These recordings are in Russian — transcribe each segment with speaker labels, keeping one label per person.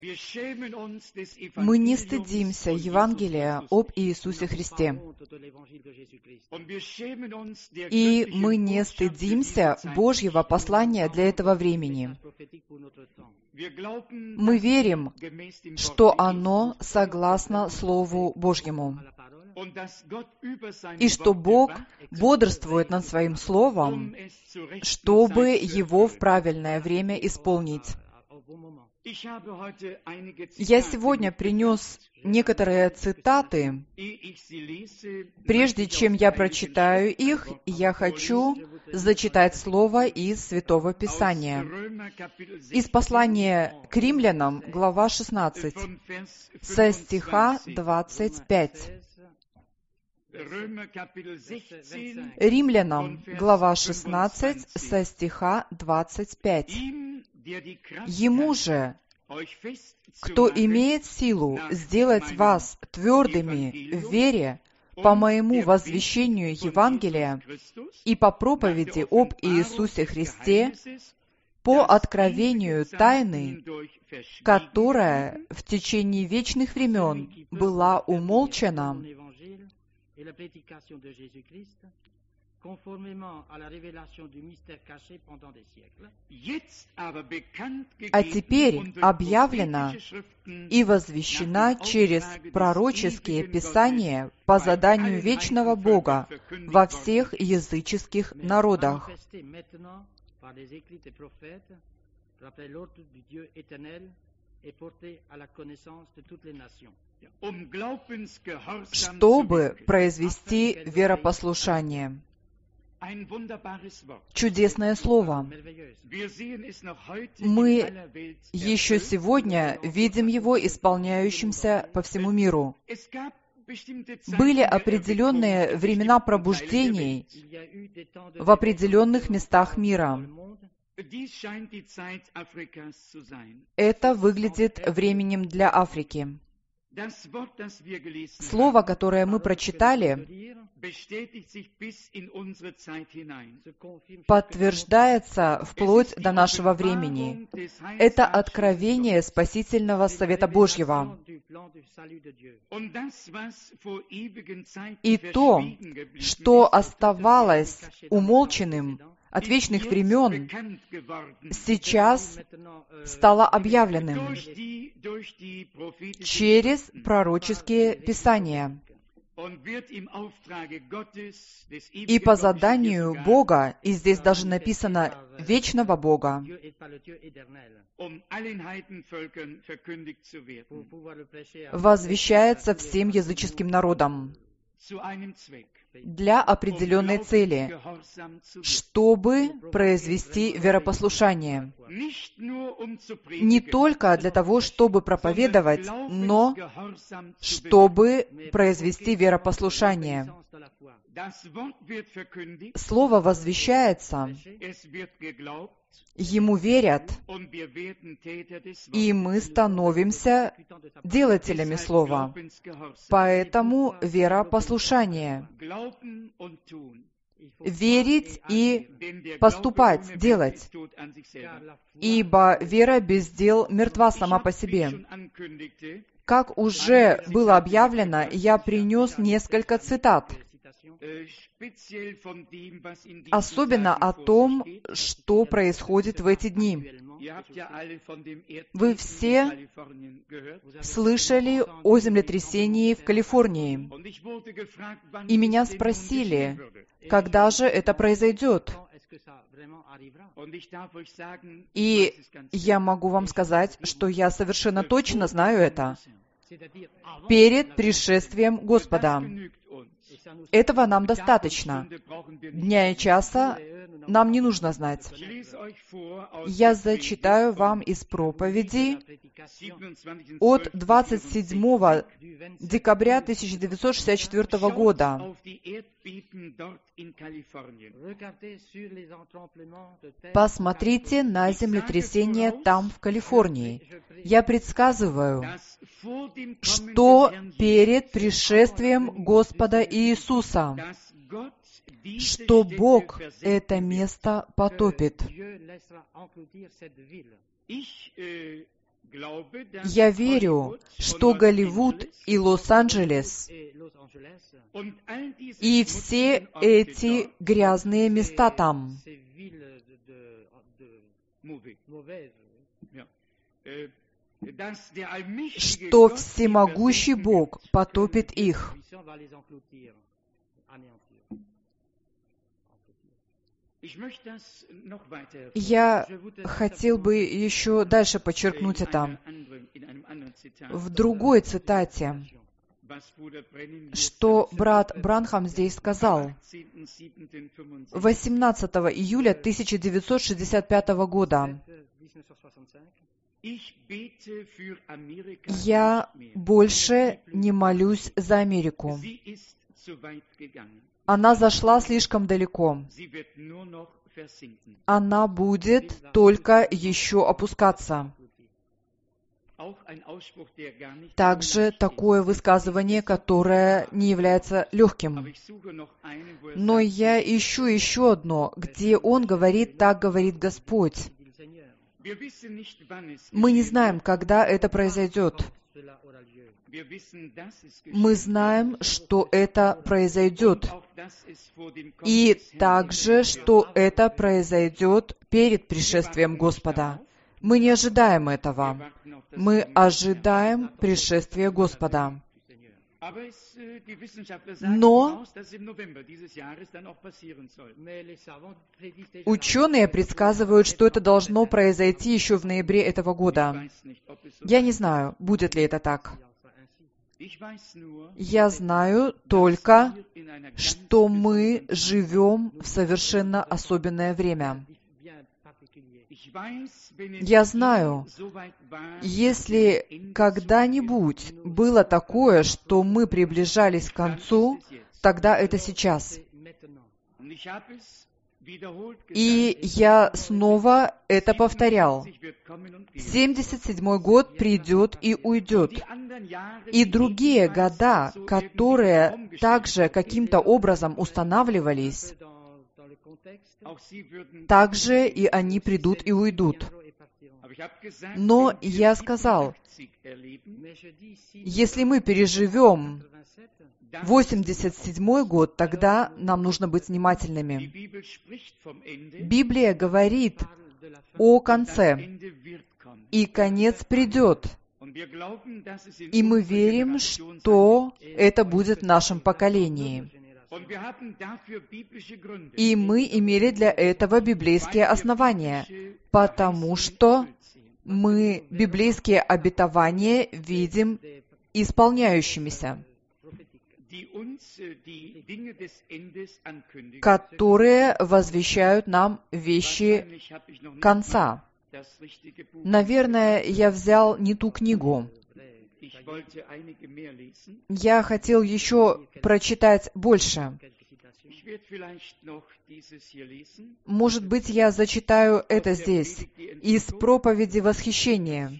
Speaker 1: Мы не стыдимся Евангелия об Иисусе Христе. И мы не стыдимся Божьего послания для этого времени. Мы верим, что оно согласно Слову Божьему, и что Бог бодрствует над Своим Словом, чтобы его в правильное время исполнить. Я сегодня принес некоторые цитаты. Прежде чем я прочитаю их, я хочу зачитать слово из Святого Писания. Из послания к Римлянам, глава 16, со стиха 25. Римлянам, глава 16, со стиха 25. «Ему же, кто имеет силу сделать вас твердыми в вере по моему возвещению Евангелия и по проповеди об Иисусе Христе, по откровению тайны, которая в течение вечных времен была умолчана, а теперь объявлена и возвещена через пророческие писания по заданию вечного Бога во всех языческих народах». Чтобы произвести веропослушание. Чудесное слово. Мы еще сегодня видим его исполняющимся по всему миру. Были определенные времена пробуждений в определенных местах мира. Это выглядит временем для Африки. Слово, которое мы прочитали, подтверждается вплоть до нашего времени. Это откровение спасительного совета Божьего. И то, что оставалось умолченным от вечных времен, сейчас стало объявленным через пророческие писания. И по заданию Бога, и здесь даже написано «вечного Бога», возвещается всем языческим народам для определенной цели, чтобы произвести веропослушание. Не только для того, чтобы проповедовать, но чтобы произвести веропослушание. Слово возвещается, ему верят, и мы становимся делателями слова. Поэтому веропослушание. Верить и поступать, делать. Ибо вера без дел мертва сама по себе. Как уже было объявлено, я принес несколько цитат. Особенно о том, что происходит в эти дни. Вы все слышали о землетрясении в Калифорнии. И меня спросили, когда же это произойдет. И я могу вам сказать, что я совершенно точно знаю это. Перед пришествием Господа. Этого нам достаточно. Дня и часа нам не нужно знать. Я зачитаю вам из проповеди от 27 декабря 1964 года. Посмотрите на землетрясение там, в Калифорнии. Я предсказываю, что перед пришествием Господа Иисуса, что Бог это место потопит. Я верю, что Голливуд и Лос-Анджелес и все эти грязные места там, что всемогущий Бог потопит их. Я хотел бы еще дальше подчеркнуть это в другой цитате, что брат Бранхам здесь сказал. 18 июля 1965 года. Я больше не молюсь за Америку. Она зашла слишком далеко. Она будет только еще опускаться. Также такое высказывание, которое не является легким. Но я ищу еще одно, где он говорит: «Так говорит Господь». Мы не знаем, когда это произойдет. Мы знаем, что это произойдет. И также, что это произойдет перед пришествием Господа. Мы не ожидаем этого. Мы ожидаем пришествия Господа. Но ученые предсказывают, что это должно произойти еще в ноябре этого года. Я не знаю, будет ли это так. Я знаю только, что мы живем в совершенно особенное время. Я знаю, если когда-нибудь было такое, что мы приближались к концу, тогда это сейчас. И я снова это повторял. 77-й год придет и уйдет. И другие года, которые также каким-то образом устанавливались, также и они придут и уйдут. Но я сказал, если мы переживем 87-й год, тогда нам нужно быть внимательными. Библия говорит о конце, и конец придет. И мы верим, что это будет в нашем поколении. И мы имели для этого библейские основания, потому что мы библейские обетования видим исполняющимися, которые возвещают нам вещи конца. Наверное, я взял не ту книгу. Я хотел еще прочитать больше. Может быть, я зачитаю это здесь, из проповеди восхищения.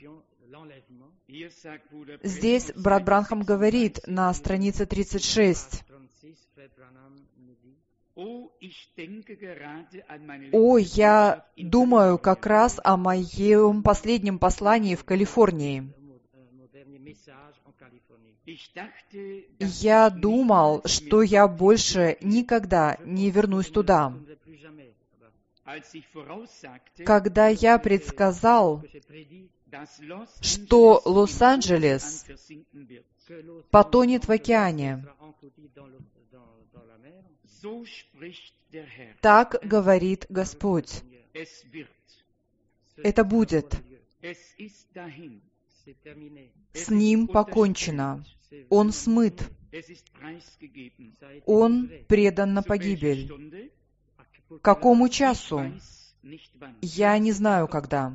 Speaker 1: Здесь брат Бранхам говорит на странице 36. «О, я думаю как раз о моем последнем послании в Калифорнии. Я думал, что я больше никогда не вернусь туда. Когда я предсказал, что Лос-Анджелес потонет в океане, так говорит Господь. Это будет. С ним покончено. Он смыт. Он предан на погибель. К какому часу? Я не знаю, когда.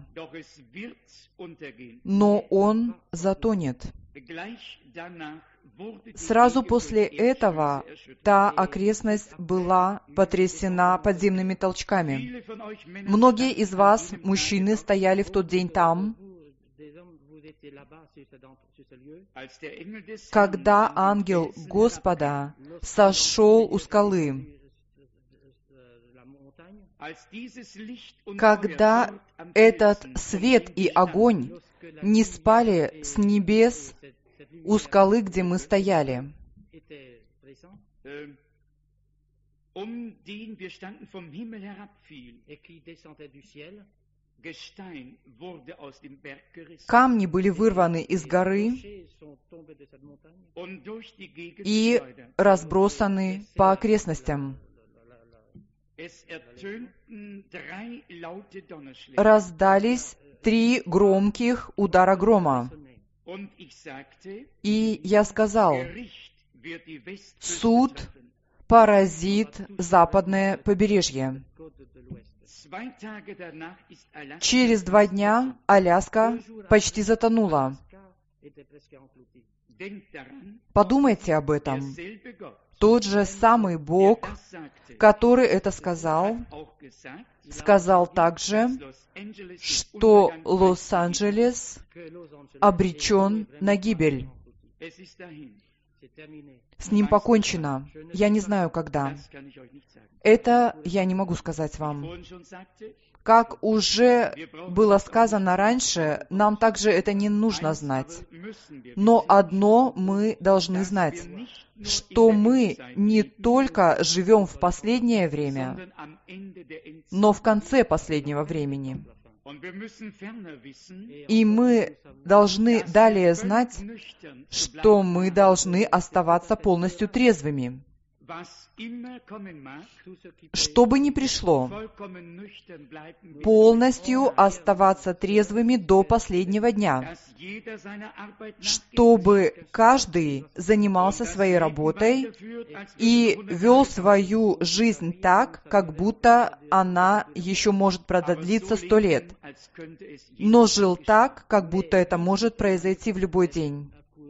Speaker 1: Но он затонет. Сразу после этого та окрестность была потрясена подземными толчками. Многие из вас, мужчины, стояли в тот день там, когда ангел Господа сошел у скалы. когда этот свет и огонь не спали с небес у скалы, где мы стояли. Камни были вырваны из горы и разбросаны по окрестностям. Раздались 3 громких удара грома. И я сказал: суд поразит западное побережье. Через 2 дня Аляска почти затонула. Подумайте об этом. Тот же самый Бог, который это сказал также, что Лос-Анджелес обречен на гибель. С ним покончено. Я не знаю, когда. Это я не могу сказать вам. Как уже было сказано раньше, нам также это не нужно знать. Но одно мы должны знать, что мы не только живем в последнее время, но в конце последнего времени. И мы должны далее знать, что мы должны оставаться полностью трезвыми. Что бы ни пришло, полностью оставаться трезвыми до последнего дня, чтобы каждый занимался своей работой и вел свою жизнь так, как будто она еще может продлиться 100 лет, но жил так, как будто это может произойти в любой день.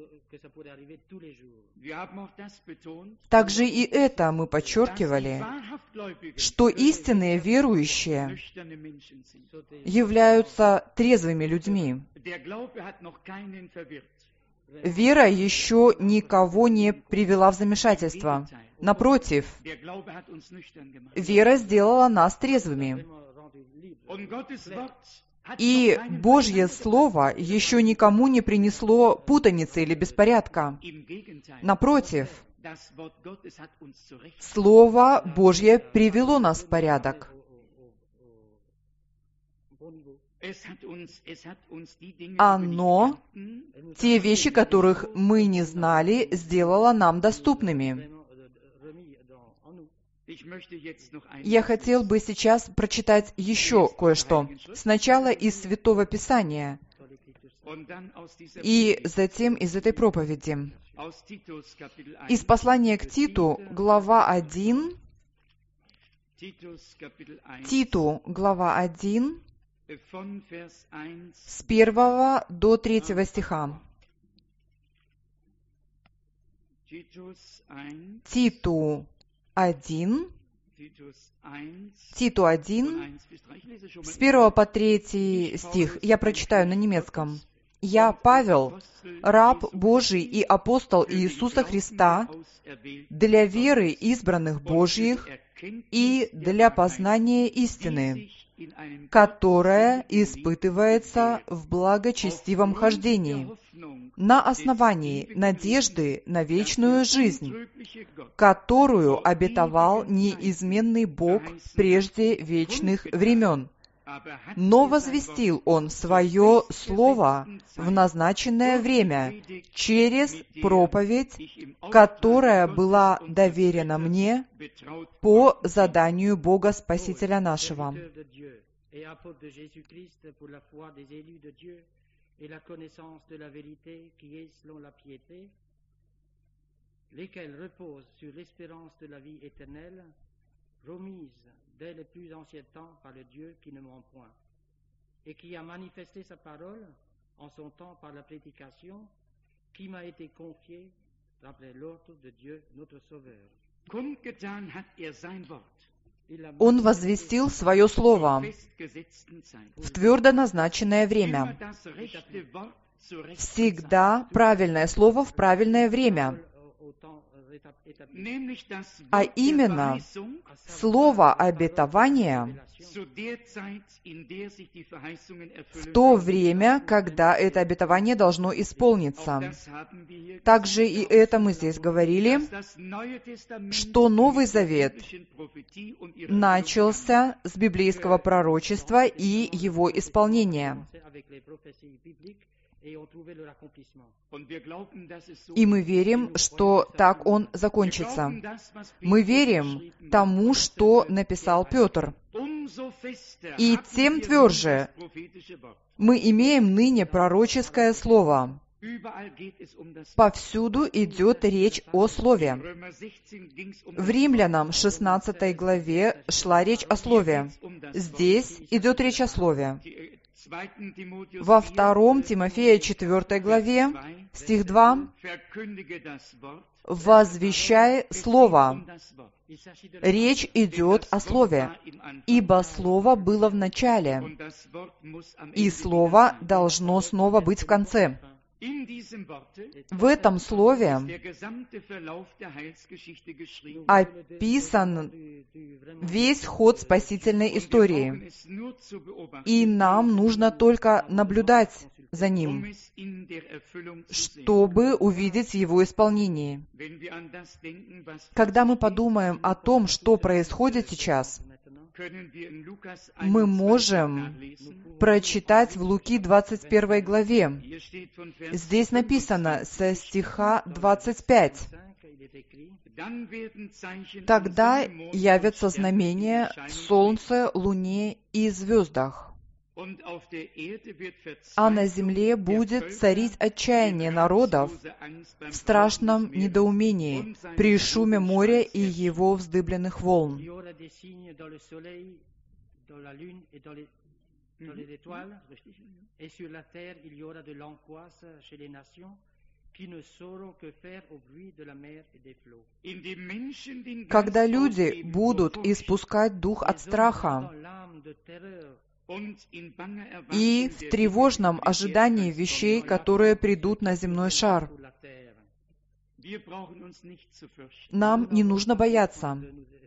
Speaker 1: Также и это мы подчеркивали, что истинные верующие являются трезвыми людьми. Вера еще никого не привела в замешательство. Напротив, вера сделала нас трезвыми. И Божье Слово еще никому не принесло путаницы или беспорядка. Напротив, Слово Божье привело нас в порядок. Оно, те вещи, которых мы не знали, сделало нам доступными. Я хотел бы сейчас прочитать еще кое-что. Сначала из Святого Писания, и затем из этой проповеди. Из послания к Титу, глава 1, Титу, глава 1, с 1 до 3 стиха. Титу 1, с 1 по 3 стих. Я прочитаю на немецком. «Я, Павел, раб Божий и апостол Иисуса Христа, для веры избранных Божьих и для познания истины, которая испытывается в благочестивом хождении, на основании надежды на вечную жизнь, которую обетовал неизменный Бог прежде вечных времен. Но возвестил Он Свое Слово в назначенное время через проповедь, которая была доверена мне по заданию Бога Спасителя нашего».
Speaker 2: Lesquels reposent sur l'espérance de la vie éternelle, promise dès les plus anciens temps par le Dieu qui ne ment point, et qui a manifesté sa parole en son temps par la prédication qui m'a été confiée d'après l'ordre de Dieu notre Sauveur.
Speaker 3: Kundgetan hat sein Wort.
Speaker 1: Он возвестил Свое Слово в твердо назначенное время. Всегда правильное Слово в правильное время. а именно слово обетования в то время, когда это обетование должно исполниться. Также и это мы здесь говорили, что Новый Завет начался с библейского пророчества и его исполнения. И мы верим, что так он закончится. Мы верим тому, что написал Петр. И тем тверже мы имеем ныне пророческое слово. Повсюду идет речь о слове. В Римлянам 16 главе шла речь о слове. Здесь идет речь о слове. Во 2 Тимофея 4 главе, стих 2, «Возвещай слово». Речь идет о слове, ибо слово было в начале, и слово должно снова быть в конце. В этом слове описан весь ход спасительной истории, и нам нужно только наблюдать за ним, чтобы увидеть его исполнение. Когда мы подумаем о том, что происходит сейчас, мы можем прочитать в Луки 21 главе. Здесь написано со стиха 25. «Тогда явятся знамения в солнце, луне и звездах, а на земле будет царить отчаяние народов в страшном недоумении при шуме моря и его вздыбленных волн». Когда люди будут испускать дух от страха и в тревожном ожидании вещей, которые придут на земной шар, нам не нужно бояться.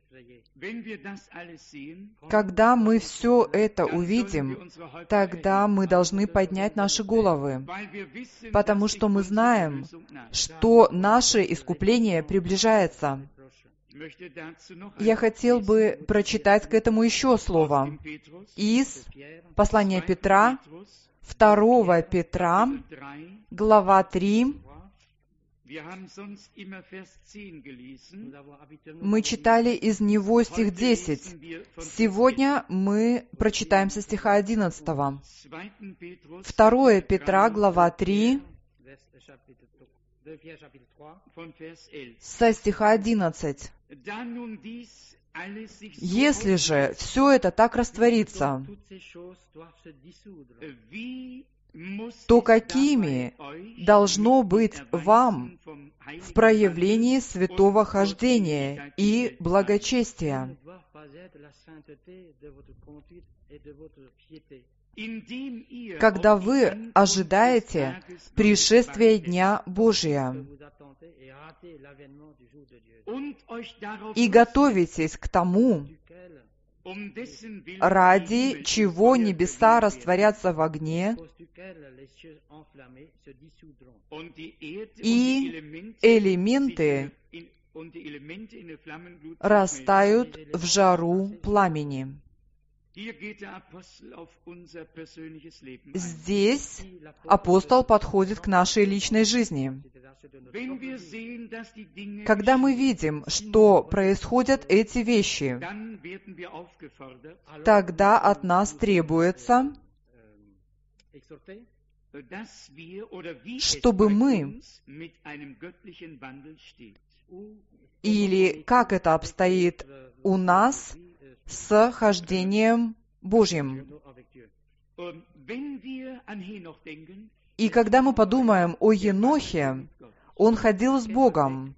Speaker 1: Когда мы все это увидим, тогда мы должны поднять наши головы, потому что мы знаем, что наше искупление приближается. Я хотел бы прочитать к этому еще слово из послания Петра, 2 Петра, глава 3. Мы читали из него стих 10. Сегодня мы прочитаем со стиха 11. 2 Петра, глава 3, со стиха 11. «Если же все это так растворится, то какими должно быть вам в проявлении святого хождения и благочестия, когда вы ожидаете пришествия Дня Божия и готовитесь к тому, ради чего небеса растворятся в огне, и элементы растают в жару пламени». Здесь апостол подходит к нашей личной жизни. Когда мы видим, что происходят эти вещи, тогда от нас требуется, чтобы мы, или как это обстоит у нас, с хождением Божьим. И когда мы подумаем о Енохе, он ходил с Богом.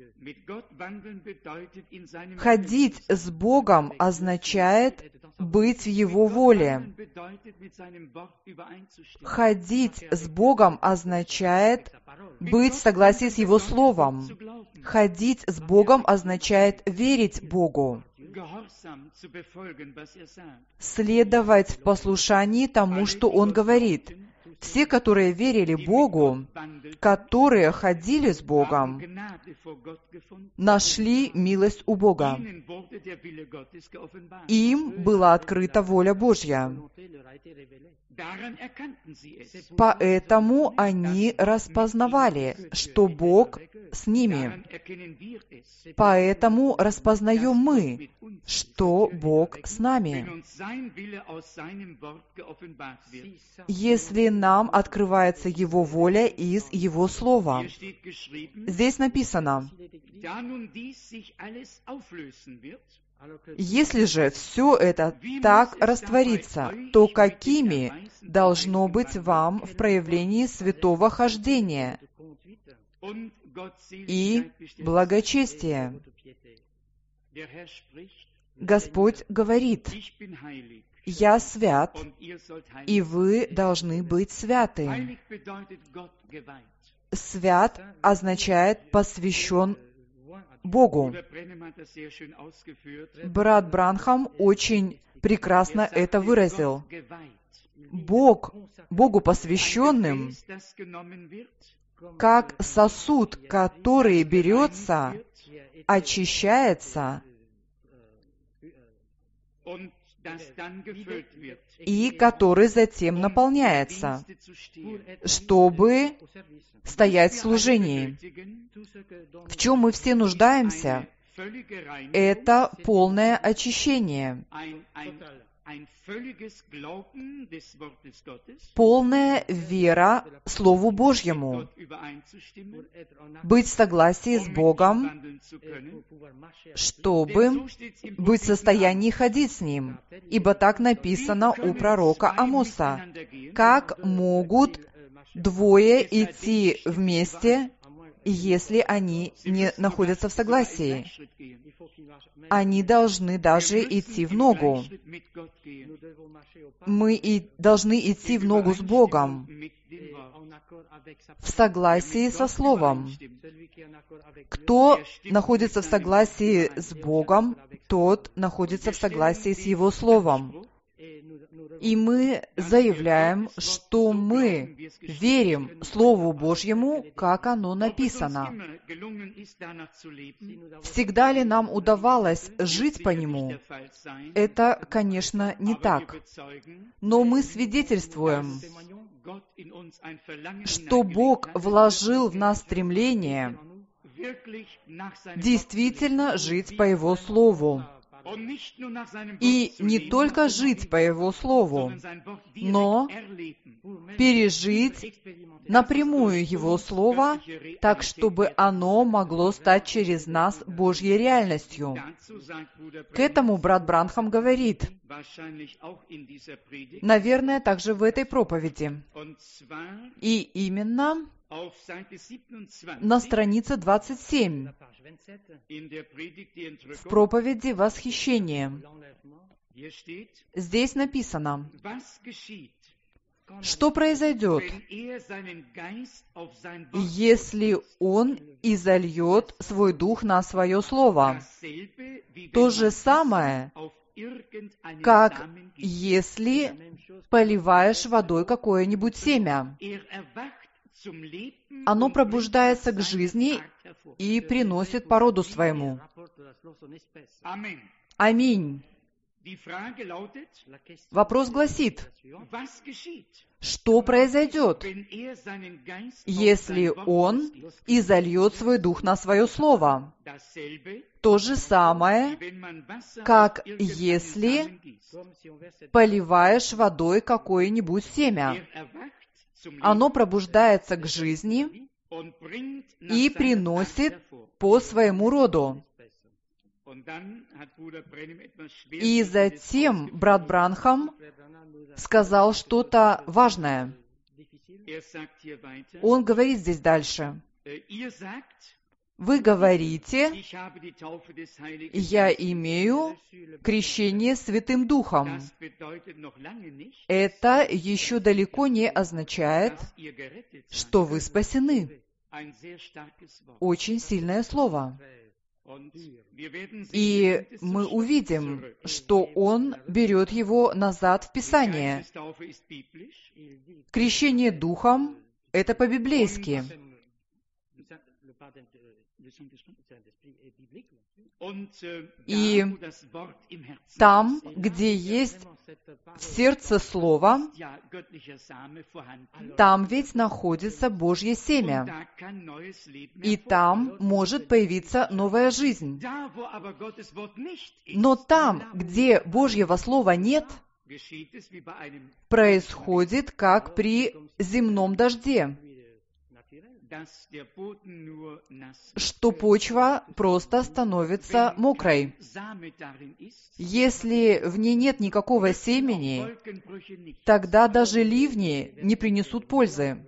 Speaker 1: Ходить с Богом означает быть в Его воле. Ходить с Богом означает быть в согласии с Его Словом. Ходить с Богом означает верить Богу, следовать в послушании тому, что Он говорит. Все, которые верили Богу, которые ходили с Богом, нашли милость у Бога. Им была открыта воля Божья. Поэтому они распознавали, что Бог с ними. Поэтому распознаем мы, что Бог с нами. Если нам открывается Его воля из Его Слова. Здесь написано: если же все это так растворится, то какими должно быть вам в проявлении святого хождения и благочестия? Господь говорит: «Я свят, и вы должны быть святы». Свят означает посвящен Богу. Брат Бранхам очень прекрасно это выразил. Богу посвященным, как сосуд, который берется, очищается и который затем наполняется, чтобы стоять в служении. В чем мы все нуждаемся? Это полное очищение, полная вера Слову Божьему, быть в согласии с Богом, чтобы быть в состоянии ходить с Ним. Ибо так написано у пророка Амоса: «Как могут двое идти вместе, если они не находятся в согласии? Они должны даже идти в ногу». Мы и должны идти в ногу с Богом, в согласии со Словом. Кто находится в согласии с Богом, тот находится в согласии с Его Словом. И мы заявляем, что мы верим Слову Божьему, как оно написано. Всегда ли нам удавалось жить по нему? Это, конечно, не так. Но мы свидетельствуем, что Бог вложил в нас стремление действительно жить по Его Слову. И не только жить по Его Слову, но пережить напрямую Его Слово, так, чтобы оно могло стать через нас Божьей реальностью. К этому брат Бранхам говорит, наверное, также в этой проповеди. И именно на странице 27, в проповеди «Восхищение». Здесь написано, что произойдет, если Он изольет свой Дух на Свое Слово. То же самое, как если поливаешь водой какое-нибудь семя. Оно пробуждается к жизни и приносит породу своему. Аминь. Вопрос гласит, что произойдет, если Он изольет свой Дух на Свое Слово? То же самое, как если поливаешь водой какое-нибудь семя. Оно пробуждается к жизни и приносит по своему роду. И затем брат Бранхам сказал что-то важное. Он говорит здесь дальше. Вы говорите, я имею крещение Святым Духом. Это еще далеко не означает, что вы спасены. Очень сильное слово. И мы увидим, что он берет его назад в Писание. Крещение Духом — это по-библейски. И там, где есть в сердце Слово, там ведь находится Божье семя. И там может появиться новая жизнь. Но там, где Божьего Слова нет, происходит, как при земном дожде, что почва просто становится мокрой. Если в ней нет никакого семени, тогда даже ливни не принесут пользы,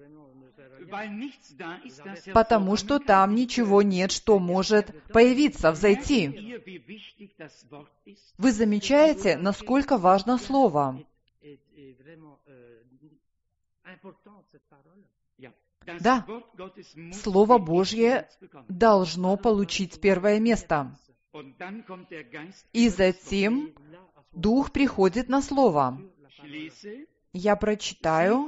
Speaker 1: потому что там ничего нет, что может появиться, взойти. Вы замечаете, насколько важно Слово? Да, Слово Божье должно получить первое место. И затем Дух приходит на Слово. Я прочитаю.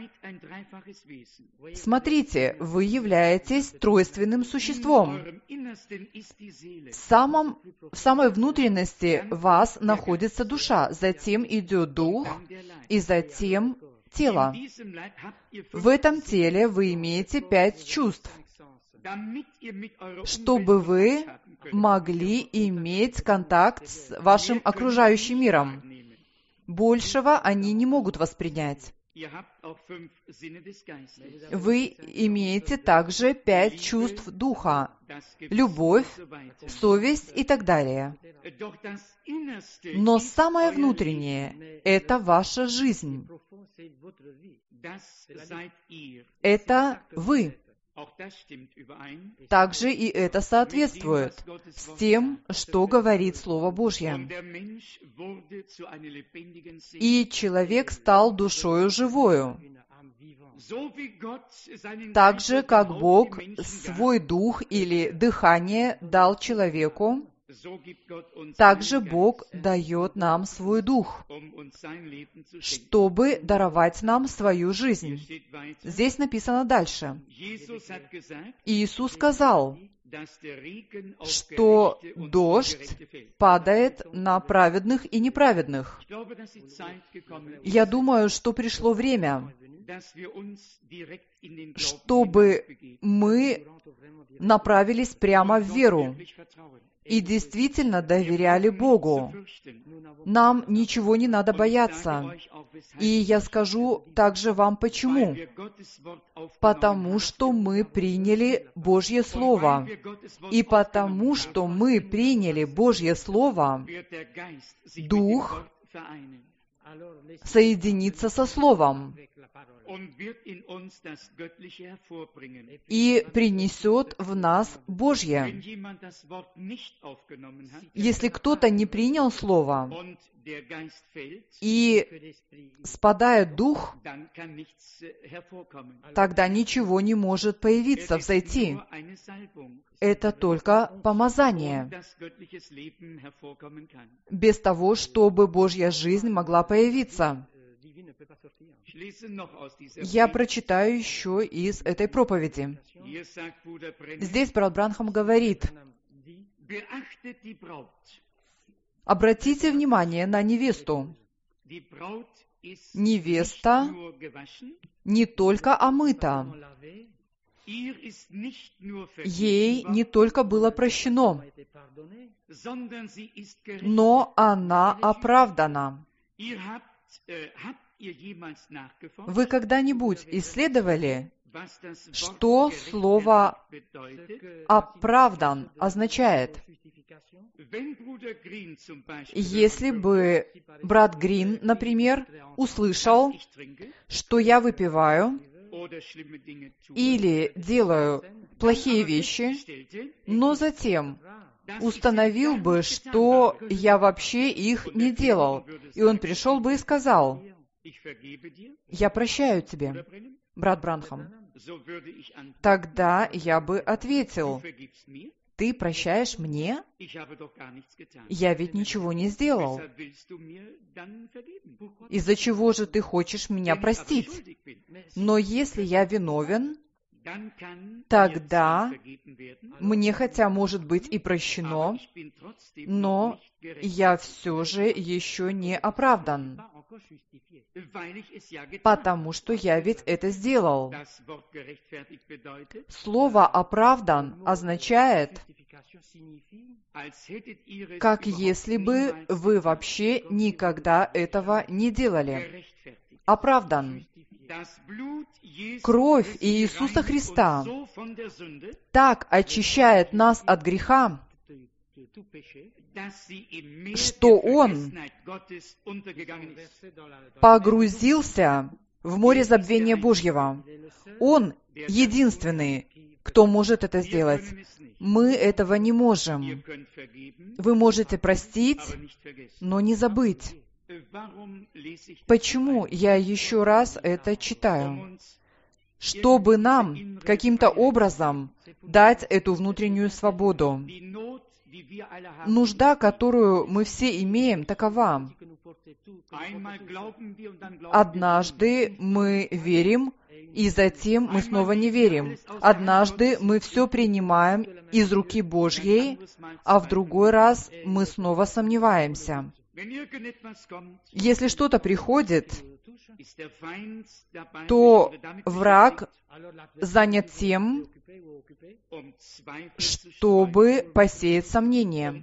Speaker 1: Смотрите, вы являетесь тройственным существом. В самой внутренности вас находится душа, затем идет дух, и затем тело. В этом теле вы имеете 5 чувств, чтобы вы могли иметь контакт с вашим окружающим миром. Большего они не могут воспринять. Вы имеете также 5 чувств духа: любовь, совесть и так далее. Но самое внутреннее — это ваша жизнь. Это вы. Также и это соответствует с тем, что говорит Слово Божье. И человек стал душою живою. Так же, как Бог свой дух или дыхание дал человеку, также Бог дает нам свой дух, чтобы даровать нам свою жизнь. Здесь написано дальше. Иисус сказал, что дождь падает на праведных и неправедных. Я думаю, что пришло время, чтобы мы направились прямо в веру и действительно доверяли Богу. Нам ничего не надо бояться. И я скажу также вам почему. Потому что мы приняли Божье Слово. И потому что мы приняли Божье Слово, Дух соединится со Словом и принесет в нас Божье. Если кто-то не принял Слово и спадает Дух, тогда ничего не может появиться, взойти. Это только помазание, без того, чтобы Божья жизнь могла появиться. Я прочитаю еще из этой проповеди. Здесь брат Бранхам говорит: обратите внимание на невесту. Невеста не только омыта, ей не только было прощено, но она оправдана. Вы когда-нибудь исследовали, что слово «оправдан» означает? Если бы брат Грин, например, услышал, что я выпиваю или делаю плохие вещи, но затем установил бы, что я вообще их не делал, и он пришел бы и сказал: «Я прощаю тебе, брат Бранхам». тогда я бы ответил: ты прощаешь мне? Я ведь ничего не сделал. Из-за чего же ты хочешь меня простить? Но если я виновен, тогда мне хотя может быть и прощено, но я все же еще не оправдан, потому что я ведь это сделал. Слово «оправдан» означает, как если бы вы вообще никогда этого не делали. Оправдан. Кровь Иисуса Христа так очищает нас от греха, что Он погрузился в море забвения Божьего. Он единственный, кто может это сделать. Мы этого не можем. Вы можете простить, но не забыть. Почему я еще раз это читаю? Чтобы нам каким-то образом дать эту внутреннюю свободу. Нужда, которую мы все имеем, такова. Однажды мы верим, и затем мы снова не верим. Однажды мы все принимаем из руки Божьей, а в другой раз мы снова сомневаемся. Если что-то приходит, то враг занят тем, чтобы посеять сомнения,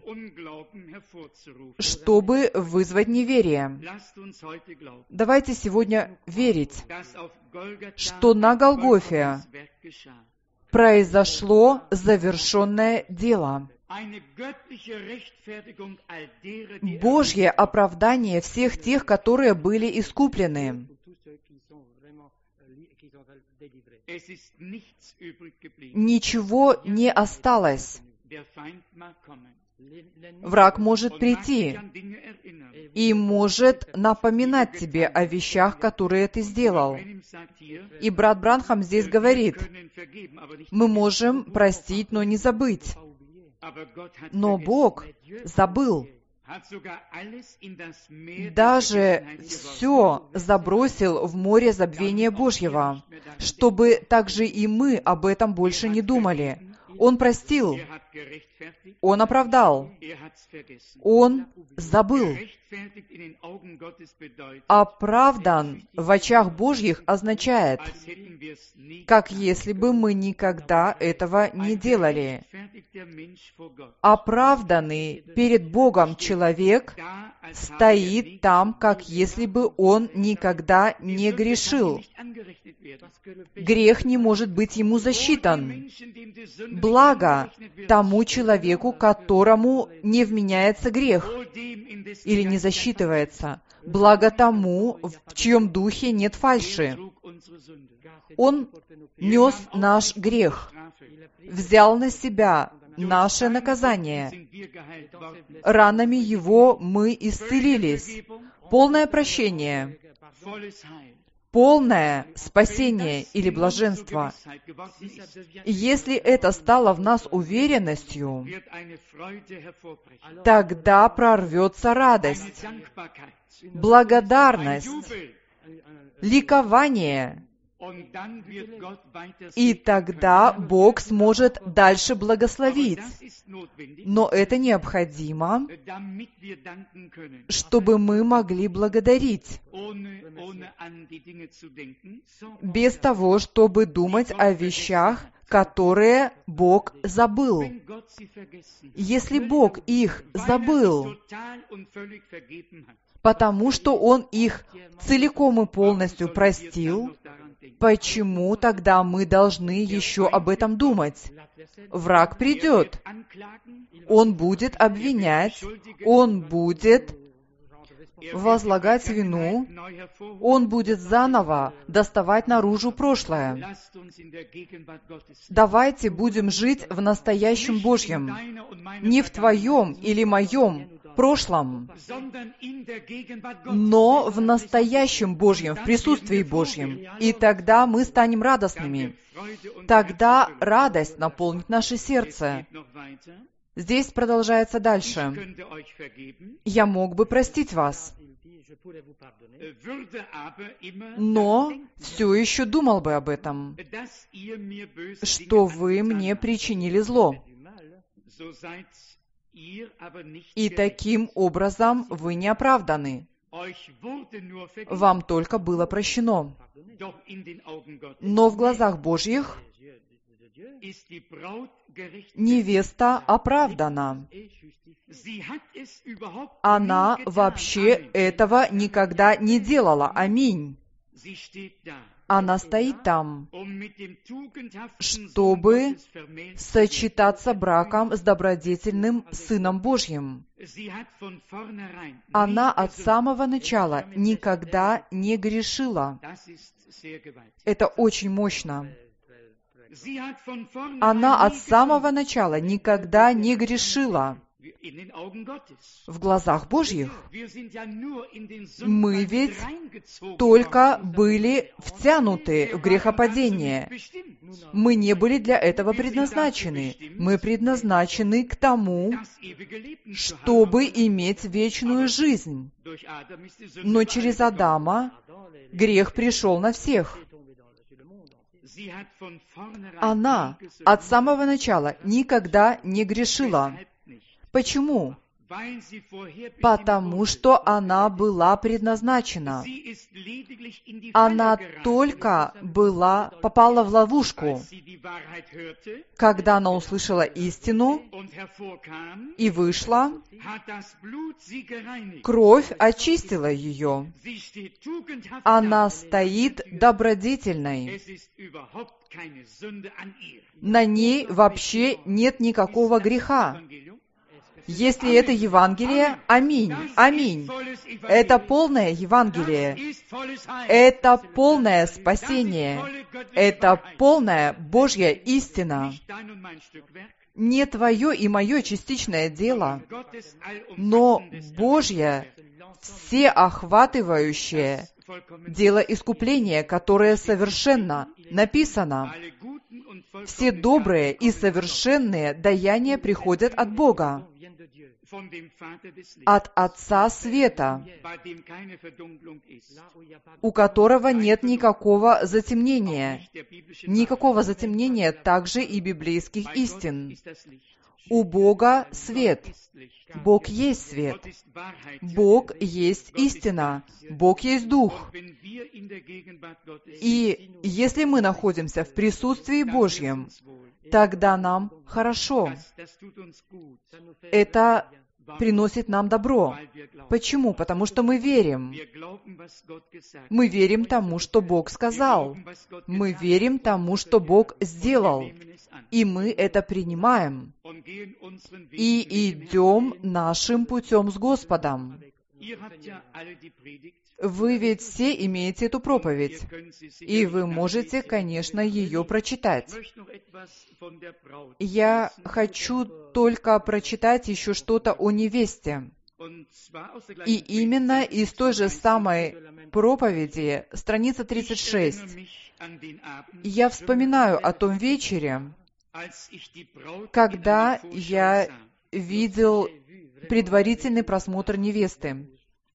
Speaker 1: чтобы вызвать неверие. Давайте сегодня верить, что на Голгофе произошло завершенное дело. Божье оправдание всех тех, которые были искуплены. Ничего не осталось. Враг может прийти и может напоминать тебе о вещах, которые ты сделал. И брат Бранхам здесь говорит, мы можем простить, но не забыть. Но Бог забыл. Даже все забросил в море забвения Божьего, чтобы также и мы об этом больше не думали. Он простил, Он оправдал, Он забыл. Оправдан в очах Божьих означает, как если бы мы никогда этого не делали. Оправданный перед Богом человек стоит там, как если бы он никогда не грешил. Грех не может быть ему засчитан. Благо тому человеку, которому не вменяется грех или не засчитывается. Благо тому, в чьем духе нет фальши. Он нес наш грех, взял на себя наше наказание. Ранами Его мы исцелились. Полное прощение, полное спасение или блаженство. И если это стало в нас уверенностью, тогда прорвется радость, благодарность, ликование. И тогда Бог сможет дальше благословить. Но это необходимо, чтобы мы могли благодарить, без того, чтобы думать о вещах, которые Бог забыл. Если Бог их забыл, потому что Он их целиком и полностью простил, почему тогда мы должны еще об этом думать? Враг придет, он будет обвинять, он будет возлагать вину, он будет заново доставать наружу прошлое. Давайте будем жить в настоящем Божьем, не в твоем или моем прошлом, но в настоящем Божьем, в присутствии Божьем. И тогда мы станем радостными. Тогда радость наполнит наше сердце. Здесь продолжается дальше. Я мог бы простить вас, но все еще думал бы об этом, что вы мне причинили зло. И таким образом вы не оправданы. Вам только было прощено. Но в глазах Божьих невеста оправдана. Она вообще этого никогда не делала. Аминь. Она стоит там, чтобы сочетаться браком с добродетельным Сыном Божьим. Она от самого начала никогда не грешила. Это очень мощно. Она от самого начала никогда не грешила. В глазах Божьих мы ведь только были втянуты в грехопадение. Мы не были для этого предназначены. Мы предназначены к тому, чтобы иметь вечную жизнь. Но через Адама грех пришел на всех. Она от самого начала никогда не грешила. Почему? Потому что она была предназначена. Она только попала в ловушку, когда она услышала истину и вышла. Кровь очистила ее. Она стоит добродетельной. На ней вообще нет никакого греха. Если это Евангелие, аминь, аминь. Это полное Евангелие. Это полное спасение. Это полная Божья истина. Не твое и мое частичное дело, но Божье всеохватывающее дело искупления, которое совершенно написано. Все добрые и совершенные даяния приходят от Бога, от Отца Света, у которого нет никакого затемнения. Никакого затемнения также и библейских истин. У Бога свет. Бог есть свет. Бог есть истина. Бог есть Дух. И если мы находимся в присутствии Божьем, тогда нам хорошо. Это приносит нам добро. Почему? Потому что мы верим. Мы верим тому, что Бог сказал. Мы верим тому, что Бог сделал. И мы это принимаем. И идем нашим путем с Господом. Вы ведь все имеете эту проповедь, и вы можете, конечно, ее прочитать. Я хочу только прочитать еще что-то о невесте. И именно из той же самой проповеди, страница 36. Я вспоминаю о том вечере, когда я видел предварительный просмотр невесты.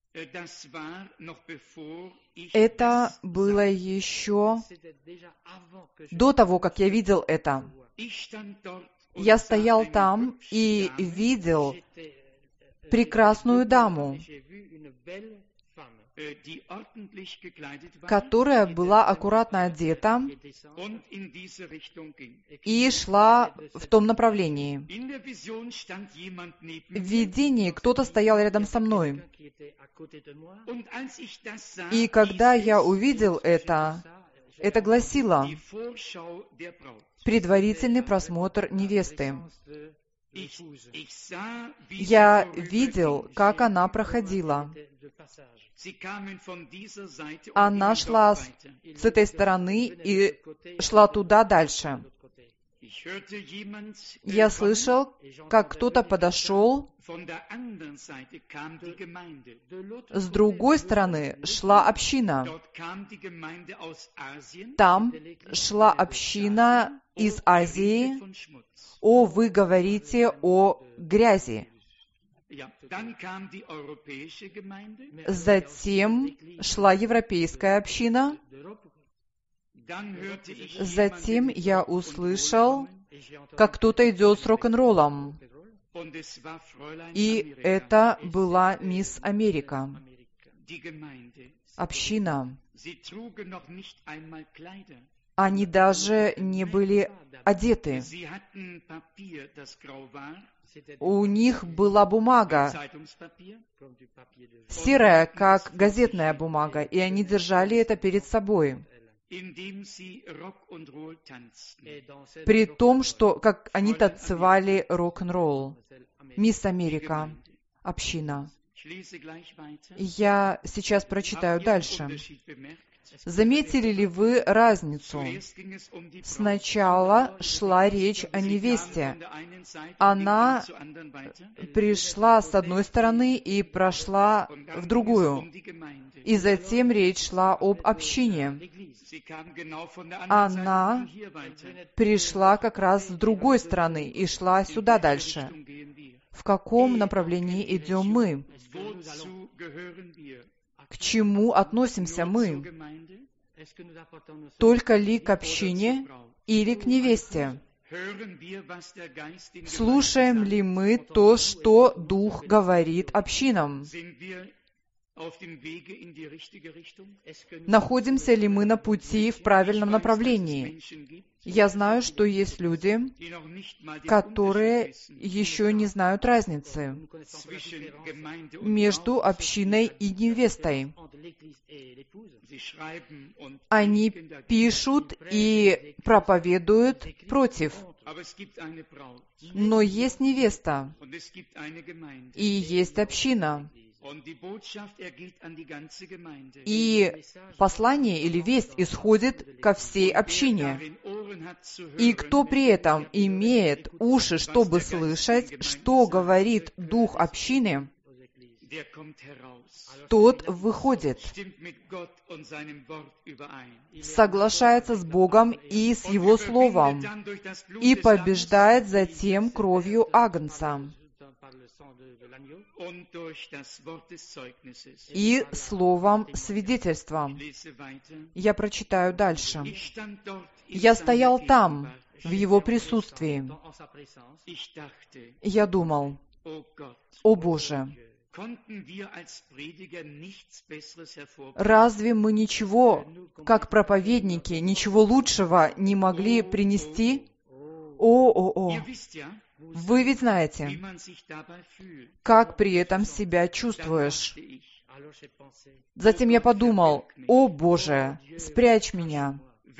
Speaker 1: Это было еще до того, как я видел это. Я стоял там и видел прекрасную даму, которая была аккуратно одета и шла в том направлении. В видении кто-то стоял рядом со мной. И когда я увидел это гласило «Предварительный просмотр невесты». Я видел, как она проходила. Она шла с этой стороны и шла туда дальше. Я слышал, как кто-то подошел. С другой стороны шла община. Там шла община из Азии. О, вы говорите о грязи. Затем шла европейская община. Затем я услышал, как кто-то идет с рок-н-роллом. И это была мисс Америка. Община. Они даже не были одеты. У них была бумага, серая, как газетная бумага, и они держали это перед собой. При том, что как они танцевали рок-н-ролл. Мисс Америка, община. Я сейчас прочитаю дальше. Заметили ли вы разницу? Сначала шла речь о невесте. Она пришла с одной стороны и прошла в другую. И затем речь шла об общине. Она пришла как раз с другой стороны и шла сюда дальше. В каком направлении идем мы? К чему относимся мы? Только ли к общине или к невесте? Слушаем ли мы то, что Дух говорит общинам? Находимся ли мы на пути в правильном направлении? Я знаю, что есть люди, которые еще не знают разницы между общиной и невестой. Они пишут и проповедуют против. Но есть невеста, и есть община. И послание или весть исходит ко всей общине. И кто при этом имеет уши, чтобы слышать, что говорит Дух общины, тот выходит, соглашается с Богом и с Его Словом, и побеждает затем кровью Агнца и словом свидетельства. Я прочитаю дальше. Я стоял там, в Его присутствии. Я думал, о Боже, разве мы ничего, как проповедники, ничего лучшего не могли принести? Вы ведь знаете, как при этом себя чувствуешь. Затем я подумал, о Боже, спрячь меня.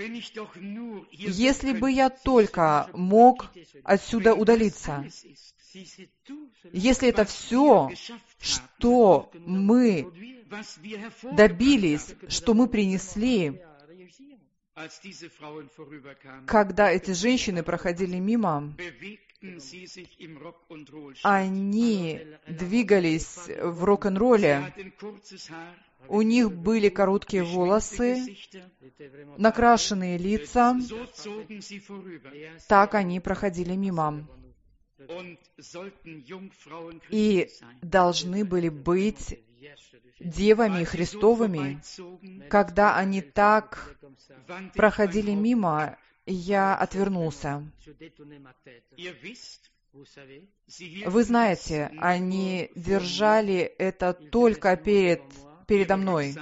Speaker 1: Если бы я только мог отсюда удалиться, если это все, что мы добились, что мы принесли, когда эти женщины проходили мимо, они двигались в рок-н-ролле, у них были короткие волосы, накрашенные лица, так они проходили мимо. И должны были быть девами Христовыми. Когда они так проходили мимо, я отвернулся. Вы знаете, они держали это только передо мной.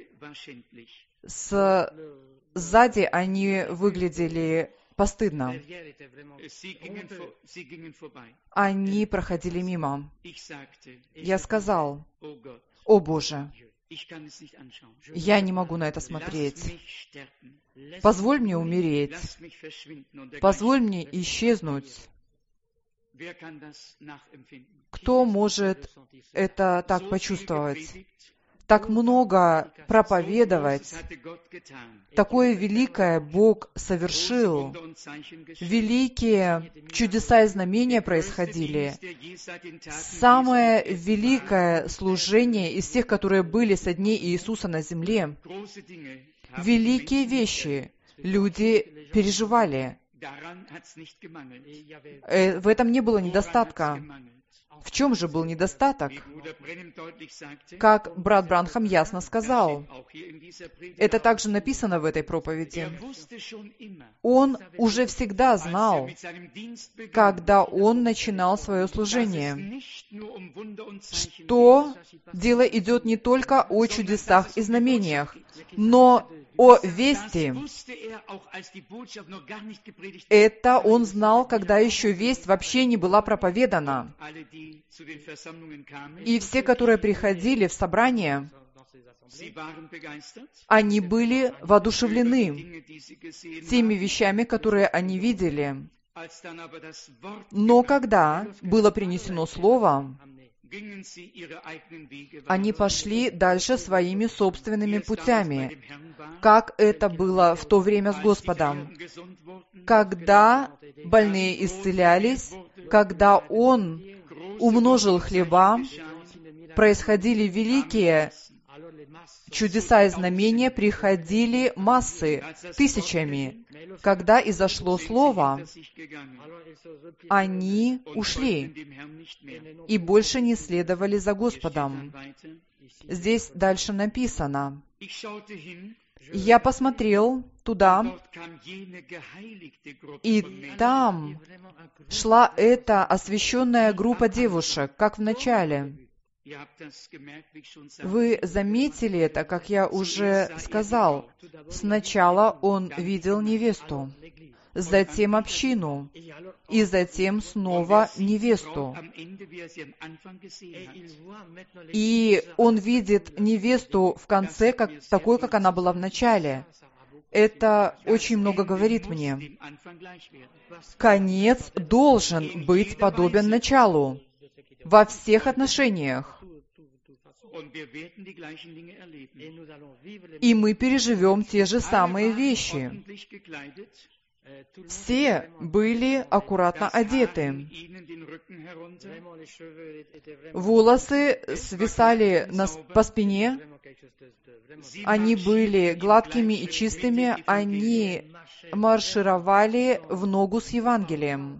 Speaker 1: Сзади они выглядели постыдно. Они проходили мимо. Я сказал, о Боже, я не могу на это смотреть. Позволь мне умереть. Позволь мне исчезнуть. Кто может это так почувствовать? Так много проповедовать, такое великое Бог совершил, великие чудеса и знамения происходили. Самое великое служение из тех, которые были со дней Иисуса на земле, великие вещи люди переживали. В этом не было недостатка. В чем же был недостаток? Как брат Бранхам ясно сказал, это также написано в этой проповеди. Он уже всегда знал, когда он начинал свое служение, что дело идет не только о чудесах и знамениях, но о вести. Это он знал, когда еще весть вообще не была проповедана. И все, которые приходили в собрание, они были воодушевлены теми вещами, которые они видели. Но когда было принесено слово, они пошли дальше своими собственными путями, как это было в то время с Господом. Когда больные исцелялись, когда Он умножил хлеба, происходили великие чудеса и знамения, приходили массы, тысячами. Когда изошло слово, они ушли и больше не следовали за Господом. Здесь дальше написано: «Я посмотрел туда, и там шла эта освященная группа девушек, как в начале». Вы заметили это, как я уже сказал. Сначала он видел невесту, затем общину, и затем снова невесту. И он видит невесту в конце, такой, как она была в начале. Это очень много говорит мне. Конец должен быть подобен началу во всех отношениях. И мы переживем те же самые вещи. Все были аккуратно одеты. Волосы свисали по спине. Они были гладкими и чистыми. Они маршировали в ногу с Евангелием.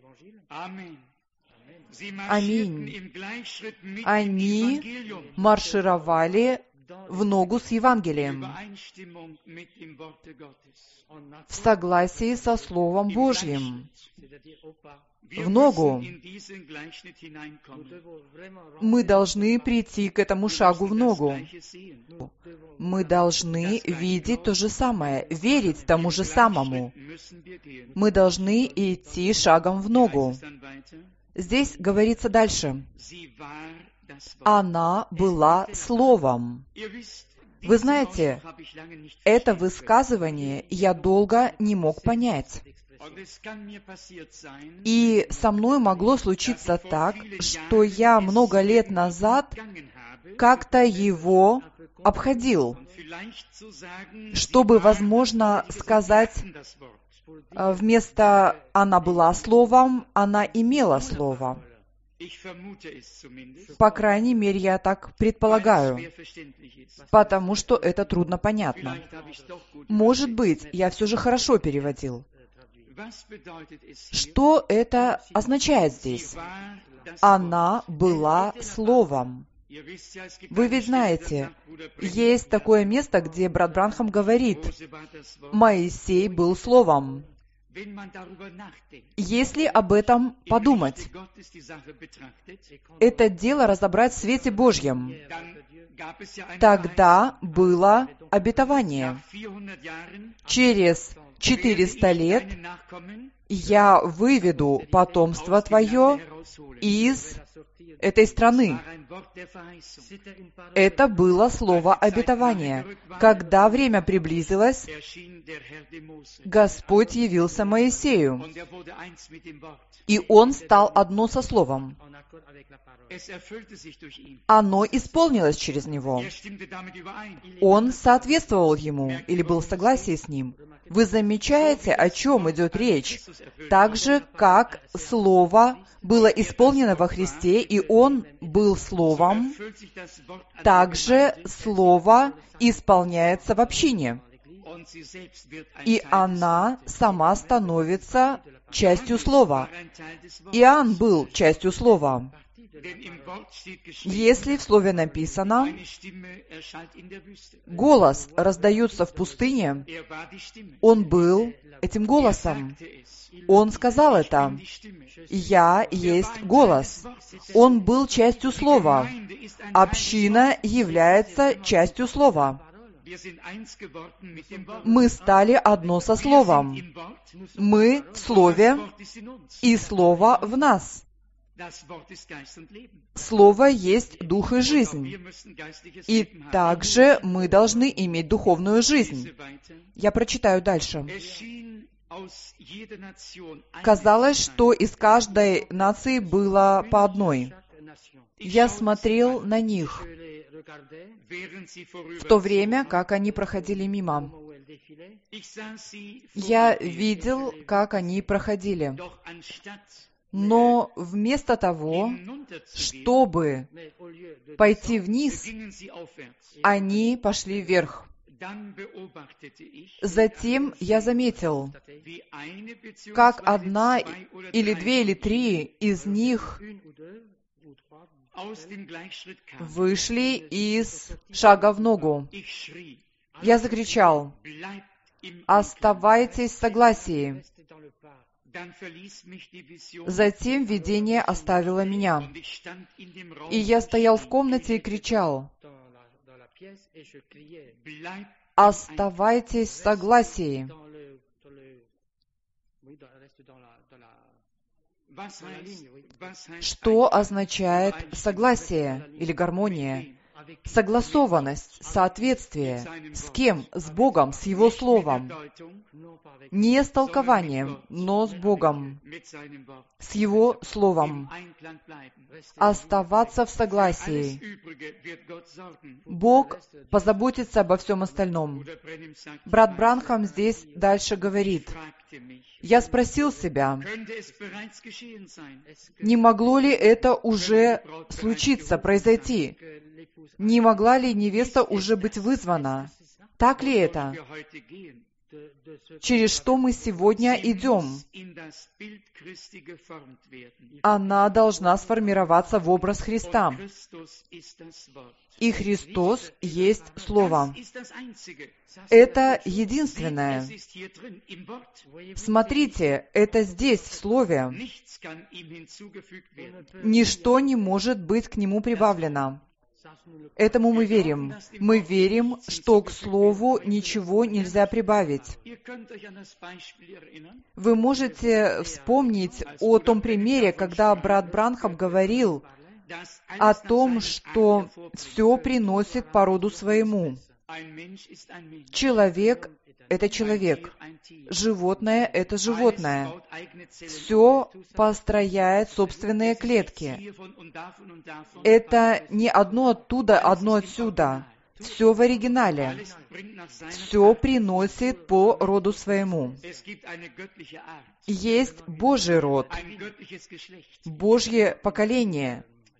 Speaker 1: Аминь. Они маршировали в ногу с Евангелием, в согласии со Словом Божьим, в ногу. Мы должны прийти к этому шагу в ногу. Мы должны видеть то же самое, верить тому же самому. Мы должны идти шагом в ногу. Здесь говорится дальше. Она была Словом. Вы знаете, это высказывание я долго не мог понять. И со мной могло случиться так, что я много лет назад как-то его обходил, чтобы, возможно, сказать, вместо «она была словом», «она имела слово». По крайней мере, я так предполагаю, потому что это трудно понятно. Может быть, я все же хорошо переводил. Что это означает здесь? Она была словом. Вы ведь знаете, есть такое место, где брат Бранхам говорит: «Моисей был словом». Если об этом подумать, это дело разобрать в свете Божьем, тогда было обетование. Через 400 лет я выведу потомство твое из этой страны. Это было слово обетования. Когда время приблизилось, Господь явился Моисею, и он стал одно со словом. Оно исполнилось через него. Он соответствовал ему или был в согласии с ним. Вы замечаете, о чем идет речь? Так же, как Слово было исполнено во Христе, и Он был Словом, также Слово исполняется в общине. И она сама становится частью Слова. Иоанн был частью Слова. Если в Слове написано, голос раздается в пустыне, он был этим голосом. Он сказал это. «Я есть голос». Он был частью Слова. Община является частью Слова. Мы стали одно со Словом. Мы в Слове, и Слово в нас. Слово есть дух и жизнь. И также мы должны иметь духовную жизнь. Я прочитаю дальше. Казалось, что из каждой нации было по одной. Я смотрел на них в то время, как они проходили мимо. Я видел, как они проходили. Но вместо того, чтобы пойти вниз, они пошли вверх. Затем я заметил, как одна или две или три из них вышли из шага в ногу. Я закричал: «Оставайтесь в согласии». Затем видение оставило меня, и я стоял в комнате и кричал: «Оставайтесь в согласии». Что означает согласие или гармония? Согласованность, соответствие. С кем? С Богом, с Его Словом. Не с толкованием, но с Богом, с Его Словом. Оставаться в согласии. Бог позаботится обо всем остальном. Брат Бранхам здесь дальше говорит: «Я спросил себя, не могло ли это уже случиться, произойти? Не могла ли невеста уже быть вызвана? Так ли это? Через что мы сегодня идем? Она должна сформироваться в образ Христа. И Христос есть Слово. Это единственное. Смотрите, это здесь, в Слове. Ничто не может быть к Нему прибавлено. Этому мы верим. Мы верим, что к Слову ничего нельзя прибавить. Вы можете вспомнить о том примере, когда брат Бранхам говорил о том, что все приносит по роду своему. Человек — это человек. Животное — это животное. Все построяет собственные клетки. Это не одно оттуда, одно отсюда. Все в оригинале. Все приносит по роду своему. Есть Божий род, Божье поколение.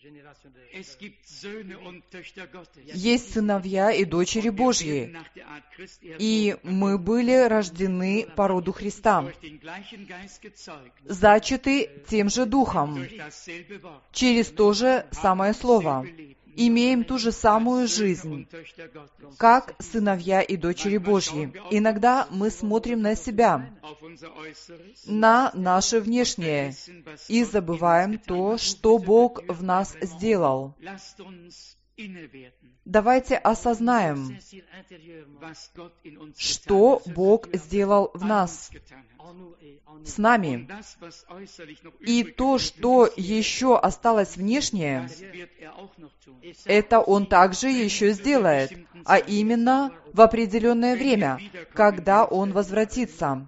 Speaker 1: Есть сыновья и дочери Божьи. И мы были рождены по роду Христа, зачаты тем же Духом, через то же самое Слово. Имеем ту же самую жизнь, как сыновья и дочери Божьи. Иногда мы смотрим на себя, на наше внешнее, и забываем то, что Бог в нас сделал. Давайте осознаем, что Бог сделал в нас, с нами. И то, что еще осталось внешнее, это Он также еще сделает, а именно в определенное время, когда Он возвратится,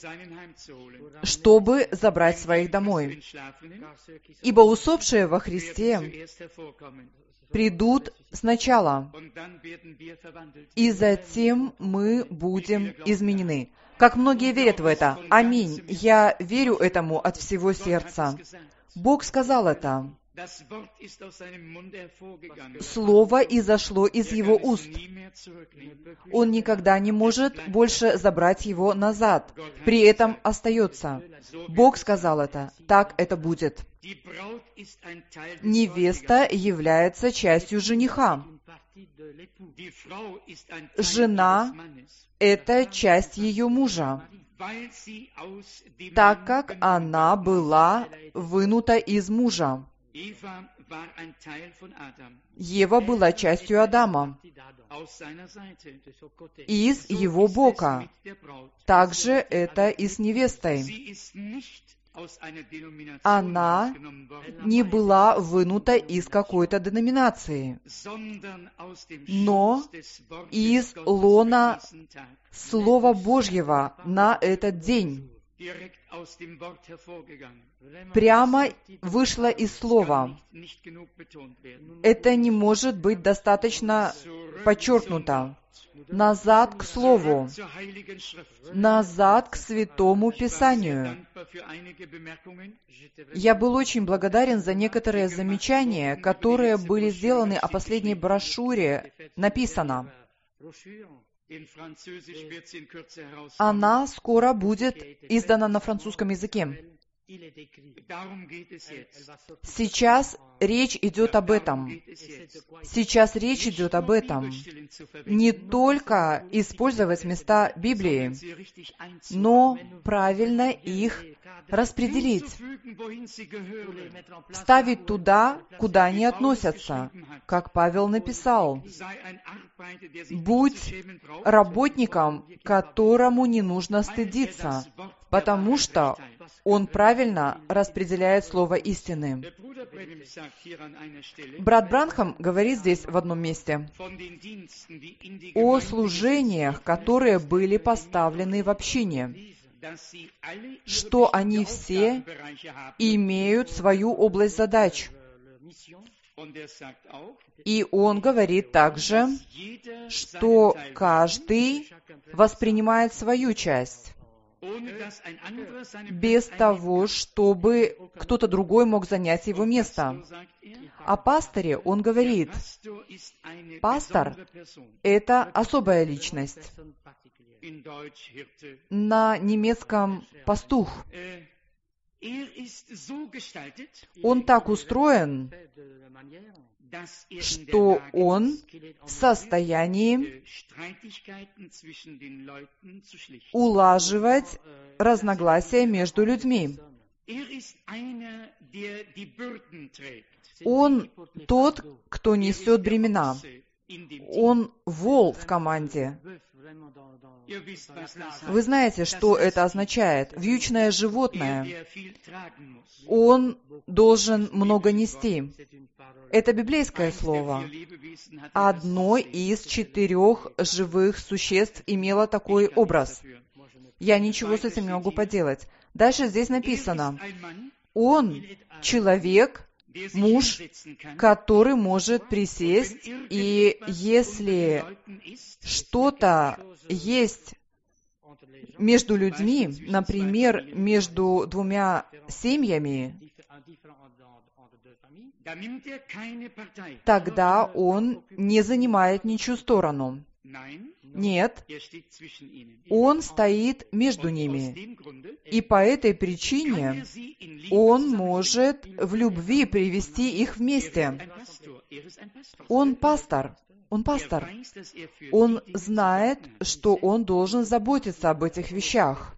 Speaker 1: чтобы забрать своих домой. Ибо усопшие во Христе придут сначала, и затем мы будем изменены. Как многие верят в это? Аминь. Я верю этому от всего сердца. Бог сказал это. Слово изошло из Его уст. Он никогда не может больше забрать его назад. При этом остается. Бог сказал это. Так это будет. Невеста является частью жениха. Жена — это часть ее мужа, так как она была вынута из мужа. Ева была частью Адама, из его бока. Также это и с невестой. Она не была вынута из какой-то деноминации, но из лона Слова Божьего на этот день. Прямо вышла из Слова. Это не может быть достаточно подчеркнуто. Назад к Слову, назад к Святому Писанию. Я был очень благодарен за некоторые замечания, которые были сделаны о последней брошюре. Написано. Она скоро будет издана на французском языке. Сейчас речь идет об этом. Сейчас речь идет об этом. Не только использовать места Библии, но правильно их распределить, вставить туда, куда они относятся, как Павел написал. Будь работником, которому не нужно стыдиться, потому что он правильно распределяет слово истины. Брат Бранхам говорит здесь в одном месте о служениях, которые были поставлены в общине, что они все имеют свою область задач. И он говорит также, что каждый воспринимает свою часть, без того, чтобы кто-то другой мог занять его место. О пасторе он говорит, пастор — это особая личность. На немецком пастух. Он так устроен, что он в состоянии улаживать разногласия между людьми. Он тот, кто несет бремена. Он вол в команде. Вы знаете, что это означает? Вьючное животное. Он должен много нести. Это библейское слово. Одно из 4 живых существ имело такой образ. Я ничего с этим не могу поделать. Дальше здесь написано, он человек, муж, который может присесть, и если что-то есть между людьми, например, между 2 семьями, тогда он не занимает ничью сторону. Нет, он стоит между ними. И по этой причине он может в любви привести их вместе. Он пастор. Он пастор. Он знает, что он должен заботиться об этих вещах.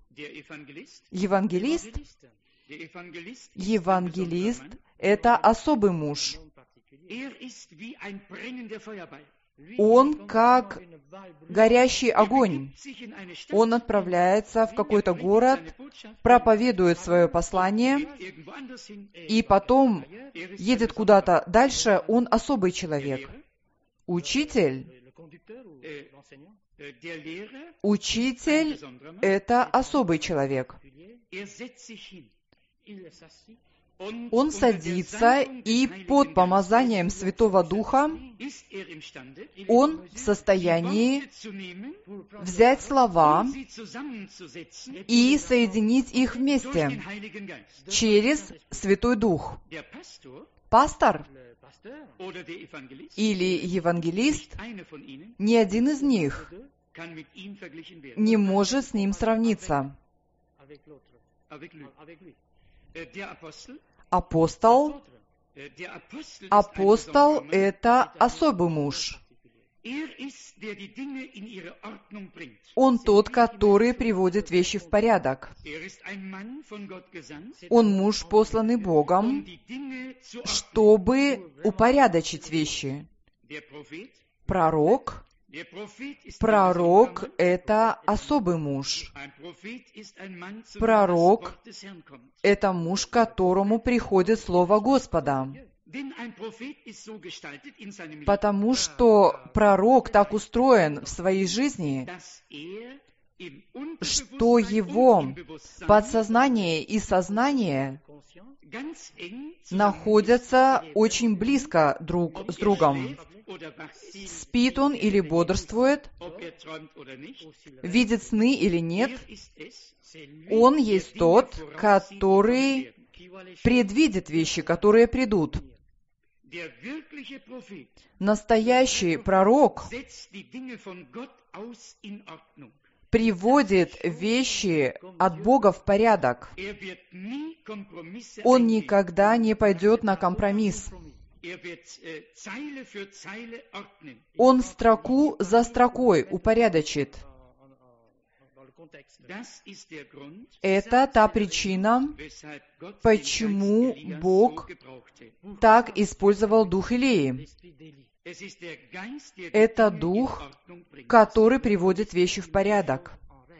Speaker 1: Евангелист — это особый муж. Он как горящий огонь. Он отправляется в какой-то город, проповедует свое послание, и потом едет куда-то дальше. Он особый человек. Учитель — это особый человек. Он садится, и под помазанием Святого Духа он в состоянии взять слова и соединить их вместе через Святой Дух. Пастор или евангелист, ни один из них не может с ним сравниться. Апостол — это особый муж. Он тот, который приводит вещи в порядок. Он муж, посланный Богом, чтобы упорядочить вещи. Пророк — это особый муж. Пророк — это муж, к которому приходит Слово Господа. Потому что пророк так устроен в своей жизни, что его подсознание и сознание находятся очень близко друг с другом. Спит он или бодрствует, видит сны или нет, он есть тот, который предвидит вещи, которые придут. Настоящий пророк приводит вещи от Бога в порядок. Он никогда не пойдет на компромисс. Он строку за строкой упорядочит. Это та причина, почему Бог так использовал дух Илии. Это дух, который приводит вещи в порядок.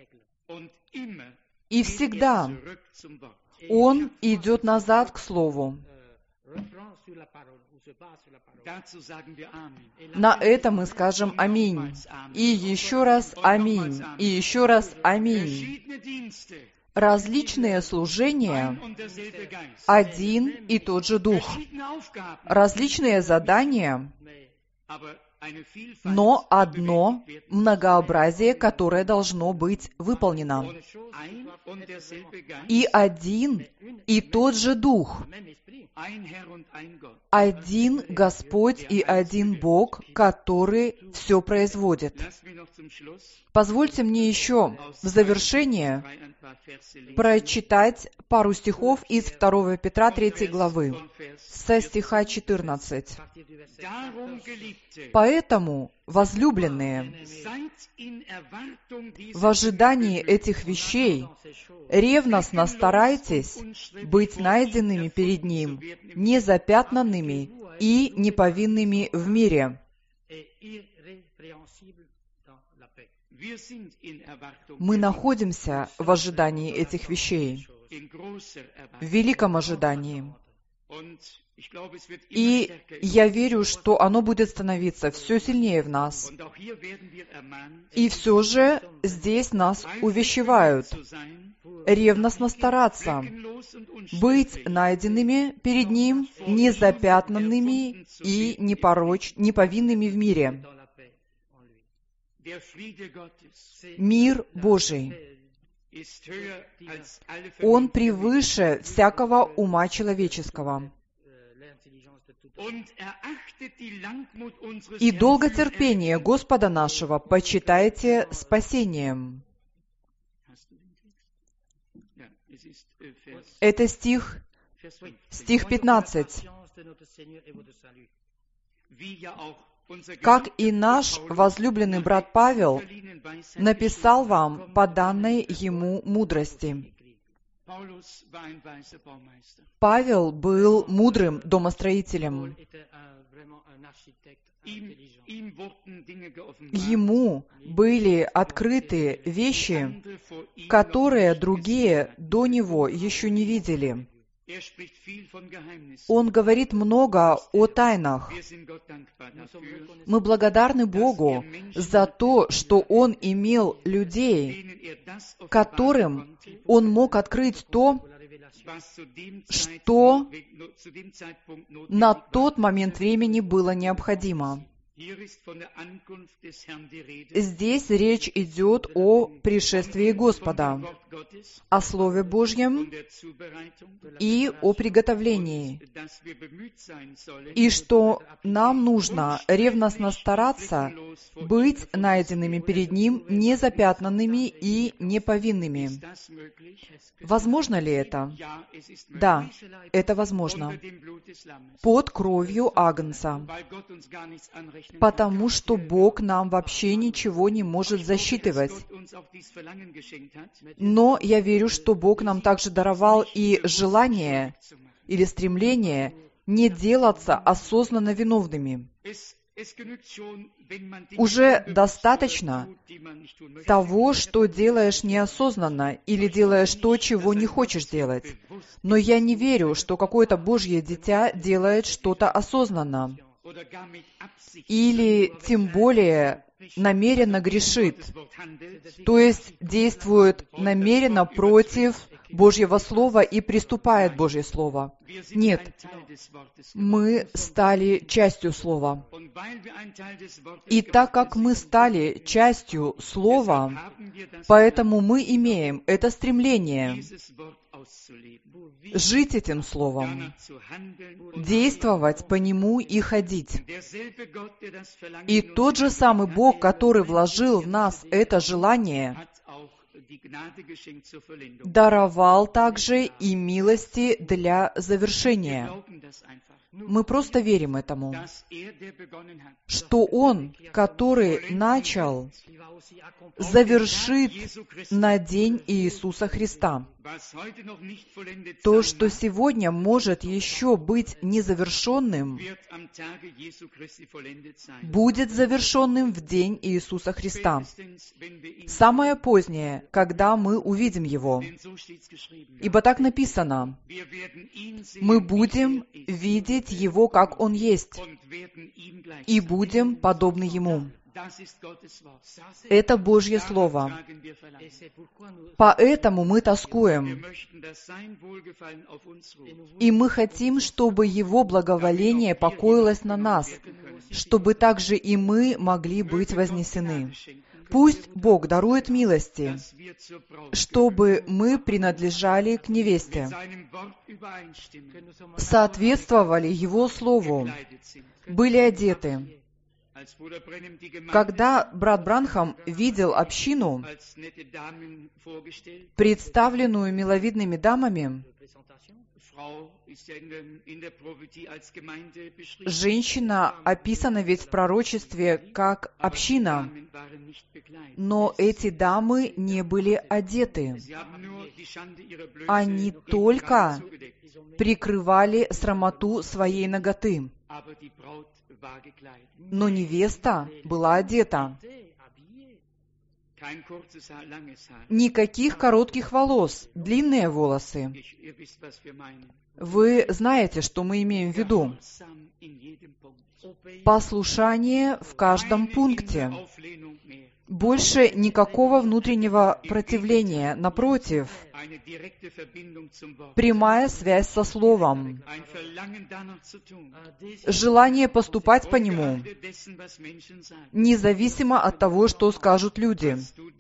Speaker 1: И всегда он идет назад к Слову. На это мы скажем «Аминь». И еще раз «Аминь». И еще раз «Аминь». Различные служения — один и тот же Дух. Различные задания, но одно многообразие, которое должно быть выполнено. И один и тот же Дух. Один Господь и один Бог, который все производит. Позвольте мне еще в завершение прочитать пару стихов из 2 Петра 3 главы, со стиха 14. «Поэтому, возлюбленные, в ожидании этих вещей ревностно старайтесь быть найденными перед Ним, незапятнанными и неповинными в мире». Мы находимся в ожидании этих вещей, в великом ожидании. И я верю, что оно будет становиться все сильнее в нас. И все же здесь нас увещевают ревностно стараться быть найденными перед Ним, незапятнанными и неповинными в мире. Мир Божий, он превыше всякого ума человеческого. И долготерпение Господа нашего почитайте спасением. Это стих 15. «Как и наш возлюбленный брат Павел написал вам по данной ему мудрости». Павел был мудрым домостроителем. Ему были открыты вещи, которые другие до него еще не видели. Он говорит много о тайнах. Мы благодарны Богу за то, что Он имел людей, которым Он мог открыть то, что на тот момент времени было необходимо. Здесь речь идет о пришествии Господа, о Слове Божьем и о приготовлении, и что нам нужно ревностно стараться быть найденными перед Ним незапятнанными и неповинными. Возможно ли это? Да, это возможно. Под кровью Агнца. Потому что Бог нам вообще ничего не может засчитывать. Но я верю, что Бог нам также даровал и желание или стремление не делаться осознанно виновными. Уже достаточно того, что делаешь неосознанно или делаешь то, чего не хочешь делать. Но я не верю, что какое-то Божье дитя делает что-то осознанно. Или, тем более, намеренно грешит, то есть действует намеренно против Божьего Слова и приступает Божье Слово. Нет, мы стали частью Слова. И так как мы стали частью Слова, поэтому мы имеем это стремление жить этим Словом, действовать по нему и ходить. И тот же самый Бог, который вложил в нас это желание, даровал также и милости для завершения. Мы просто верим этому, что Он, который начал, завершит на день Иисуса Христа. То, что сегодня может еще быть незавершенным, будет завершенным в день Иисуса Христа. Самое позднее, когда мы увидим Его. Ибо так написано: мы будем видеть Его, как Он есть, и будем подобны Ему. Это Божье Слово. Поэтому мы тоскуем. И мы хотим, чтобы Его благоволение покоилось на нас, чтобы также и мы могли быть вознесены. Пусть Бог дарует милости, чтобы мы принадлежали к невесте, соответствовали Его Слову, были одеты. Когда брат Бранхам видел общину, представленную миловидными дамами, женщина описана ведь в пророчестве как община, но эти дамы не были одеты. Они только прикрывали срамоту своей наготы. Но невеста была одета. Никаких коротких волос, длинные волосы. Вы знаете, что мы имеем в виду. Послушание в каждом пункте. Больше никакого внутреннего противления. Напротив, прямая связь со Словом. Желание поступать по нему, независимо от того, что скажут люди.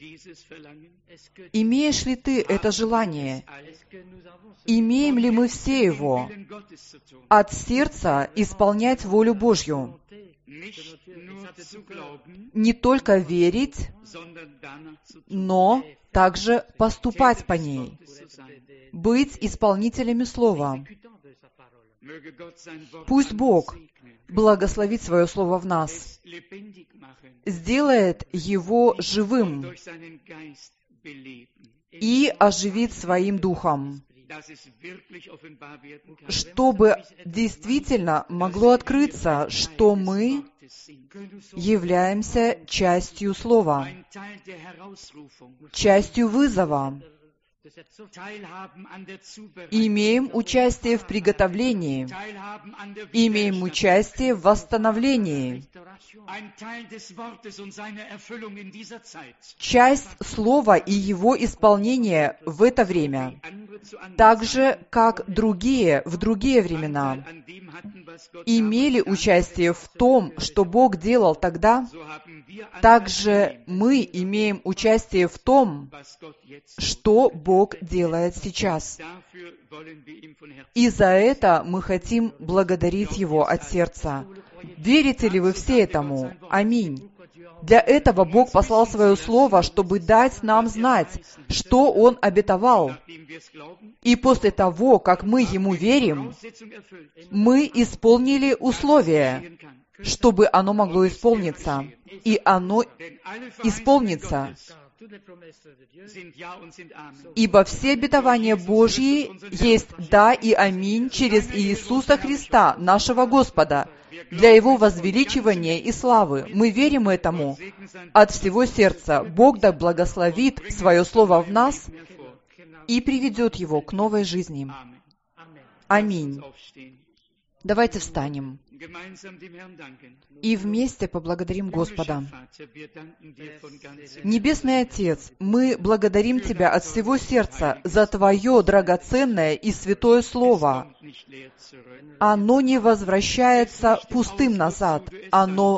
Speaker 1: Имеешь ли ты это желание? Имеем ли мы все его? От сердца исполнять волю Божью. Не только верить, но также поступать по ней. Быть исполнителями Слова. Пусть Бог благословит Свое Слово в нас, сделает его живым и оживит своим духом,
Speaker 3: dass es wirklich offenbar werden kann,
Speaker 1: чтобы действительно могло открыться, что мы являемся частью Слова,
Speaker 3: ein Teil der Herausrufung,
Speaker 1: частью вызова,
Speaker 3: Teilhaben an der Zubereitung,
Speaker 1: имеем участие в приготовлении,
Speaker 3: Teilhaben an der
Speaker 1: имеем
Speaker 3: Wiederherstellung,
Speaker 1: участие в восстановлении,
Speaker 3: ein Teil des Wortes und seiner Erfüllung in dieser Zeit.
Speaker 1: часть Слова и его исполнения в это время,
Speaker 3: Andere zu anderen
Speaker 1: так же, как другие в другие времена,
Speaker 3: an dem hatten, was Gott
Speaker 1: имели участие в том, что Бог делал тогда,
Speaker 3: so haben wir an
Speaker 1: также мы имеем участие в том,
Speaker 3: was Gott jetzt.
Speaker 1: что Бог делает сейчас.
Speaker 3: Dafür wollen wir ihm von Herzen.
Speaker 1: И за это мы хотим благодарить Его от сердца. Верите ли вы все этому? Аминь. Для этого Бог послал Свое Слово, чтобы дать нам знать, что Он обетовал.
Speaker 3: Nachdem wir es glauben,
Speaker 1: И после того, как мы Ему верим,
Speaker 3: Voraussetzung erfüllt,
Speaker 1: мы исполнили условия,
Speaker 3: geschehen kann.
Speaker 1: чтобы оно могло исполниться. И оно
Speaker 3: Denn alle Verheißungen
Speaker 1: исполнится.
Speaker 3: Gottes sind Ja und sind Amen.
Speaker 1: Ибо все обетования Божьи есть «да» и «аминь» через Иисуса Христа, нашего Господа, для Его возвеличивания и славы. Мы верим этому от всего сердца. Бог да благословит Свое Слово в нас и приведет его к новой жизни. Аминь.
Speaker 3: Aufstehen.
Speaker 1: Давайте встанем
Speaker 3: Gemeinsam dem Herrn danken.
Speaker 1: и вместе поблагодарим Господа.
Speaker 3: Vater, wir danken dir von ganzem
Speaker 1: Небесный Отец, мы благодарим Тебя от всего сердца за Твое драгоценное и святое Слово.
Speaker 3: Herzen nicht leer zurück.
Speaker 1: Оно не возвращается пустым назад. Оно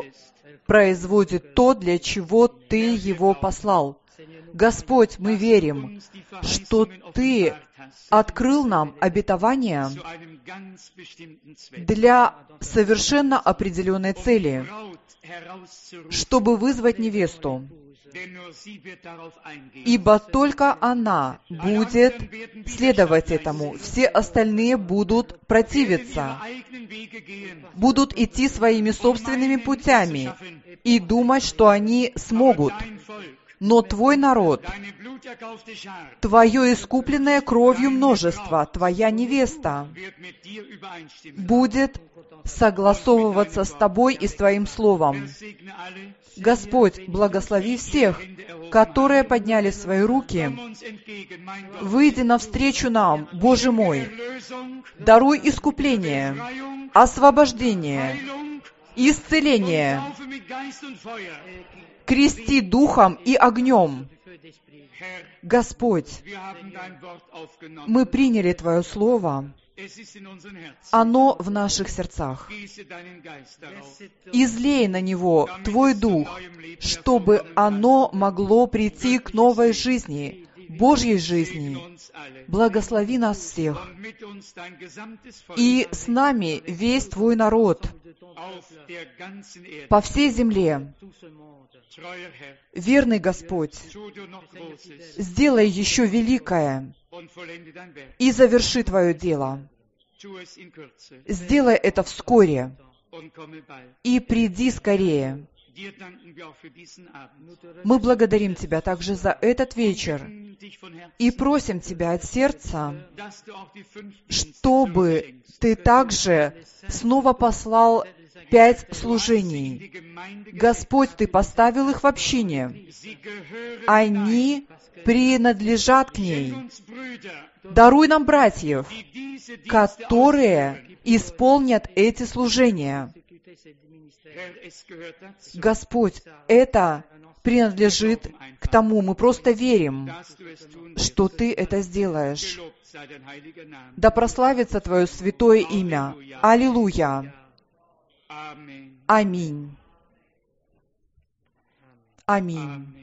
Speaker 1: производит то, для чего Ты его послал. Господь, мы верим,
Speaker 3: Uns die
Speaker 1: что
Speaker 3: Verheißungen
Speaker 1: Ты
Speaker 3: offenbart hast
Speaker 1: открыл нам обетование
Speaker 3: zu einem ganz bestimmten Zweck.
Speaker 1: для совершенно определенной цели,
Speaker 3: Braut herauszurufen,
Speaker 1: чтобы вызвать невесту.
Speaker 3: denn nur sie wird darauf eingehen.
Speaker 1: Ибо только она будет следовать этому. Все остальные будут противиться,
Speaker 3: Eigenen Wege gehen,
Speaker 1: будут идти своими собственными путями и думать, что они смогут.
Speaker 3: dein Volk,
Speaker 1: Но Твой народ,
Speaker 3: deine bluterkaufte Schar,
Speaker 1: Твое искупленное кровью множество, Твоя невеста,
Speaker 3: wird mit dir übereinstimmen.
Speaker 1: будет согласовываться с Тобой и с Твоим Словом.
Speaker 3: Segne alle,
Speaker 1: Господь, благослови всех, которые подняли свои руки.
Speaker 3: uns entgegen, mein Gott.
Speaker 1: Выйди навстречу нам, Боже мой.
Speaker 3: Erlösung,
Speaker 1: Даруй искупление,
Speaker 3: Befreiung,
Speaker 1: освобождение,
Speaker 3: Heilung,
Speaker 1: исцеление.
Speaker 3: Taufe mit Geist und Feuer.
Speaker 1: Крести духом и огнем.
Speaker 3: Herr,
Speaker 1: Господь,
Speaker 3: wir haben dein Wort aufgenommen.
Speaker 1: мы приняли Твое Слово.
Speaker 3: Es ist in unseren Herzen.
Speaker 1: Оно в наших сердцах.
Speaker 3: Gieße deinen Geist darauf,
Speaker 1: Излей на него Твой Дух, чтобы оно могло прийти к новой жизни, Божьей жизни.
Speaker 3: uns alle.
Speaker 1: Благослови нас всех.
Speaker 3: Und mit uns dein gesamtes Volk
Speaker 1: И с нами весь Твой народ
Speaker 3: auf der ganzen Erde.
Speaker 1: по всей земле.
Speaker 3: Treuer Herr,
Speaker 1: Верный Господь,
Speaker 3: tu du noch Großes
Speaker 1: сделай еще великое
Speaker 3: und vollende dein Werk.
Speaker 1: и заверши Твое дело.
Speaker 3: Tu es in Kürze
Speaker 1: Сделай это вскоре
Speaker 3: und komme bald.
Speaker 1: и приди скорее.
Speaker 3: Dir danken wir auch für diesen Abend.
Speaker 1: Мы благодарим Тебя также за этот вечер
Speaker 3: Bitten dich von Herzen,
Speaker 1: и просим Тебя от сердца,
Speaker 3: dass du auch die 5
Speaker 1: чтобы Ты также снова послал 5 служений.
Speaker 3: die Gemeinde
Speaker 1: Господь, Ты поставил их в общине.
Speaker 3: sie gehören
Speaker 1: Они принадлежат к ней.
Speaker 3: uns Brüder,
Speaker 1: Даруй нам братьев,
Speaker 3: die diese Dienste
Speaker 1: которые исполнят эти служения.
Speaker 3: Herr, es gehört dazu,
Speaker 1: Господь, это принадлежит к тому, мы просто верим,
Speaker 3: dass du es tun
Speaker 1: что Ты это сделаешь.
Speaker 3: Gelobt sei dein heiliger Name.
Speaker 1: Да прославится Твое святое имя. Аллилуйя.
Speaker 3: Amen.
Speaker 1: Аминь. Аминь.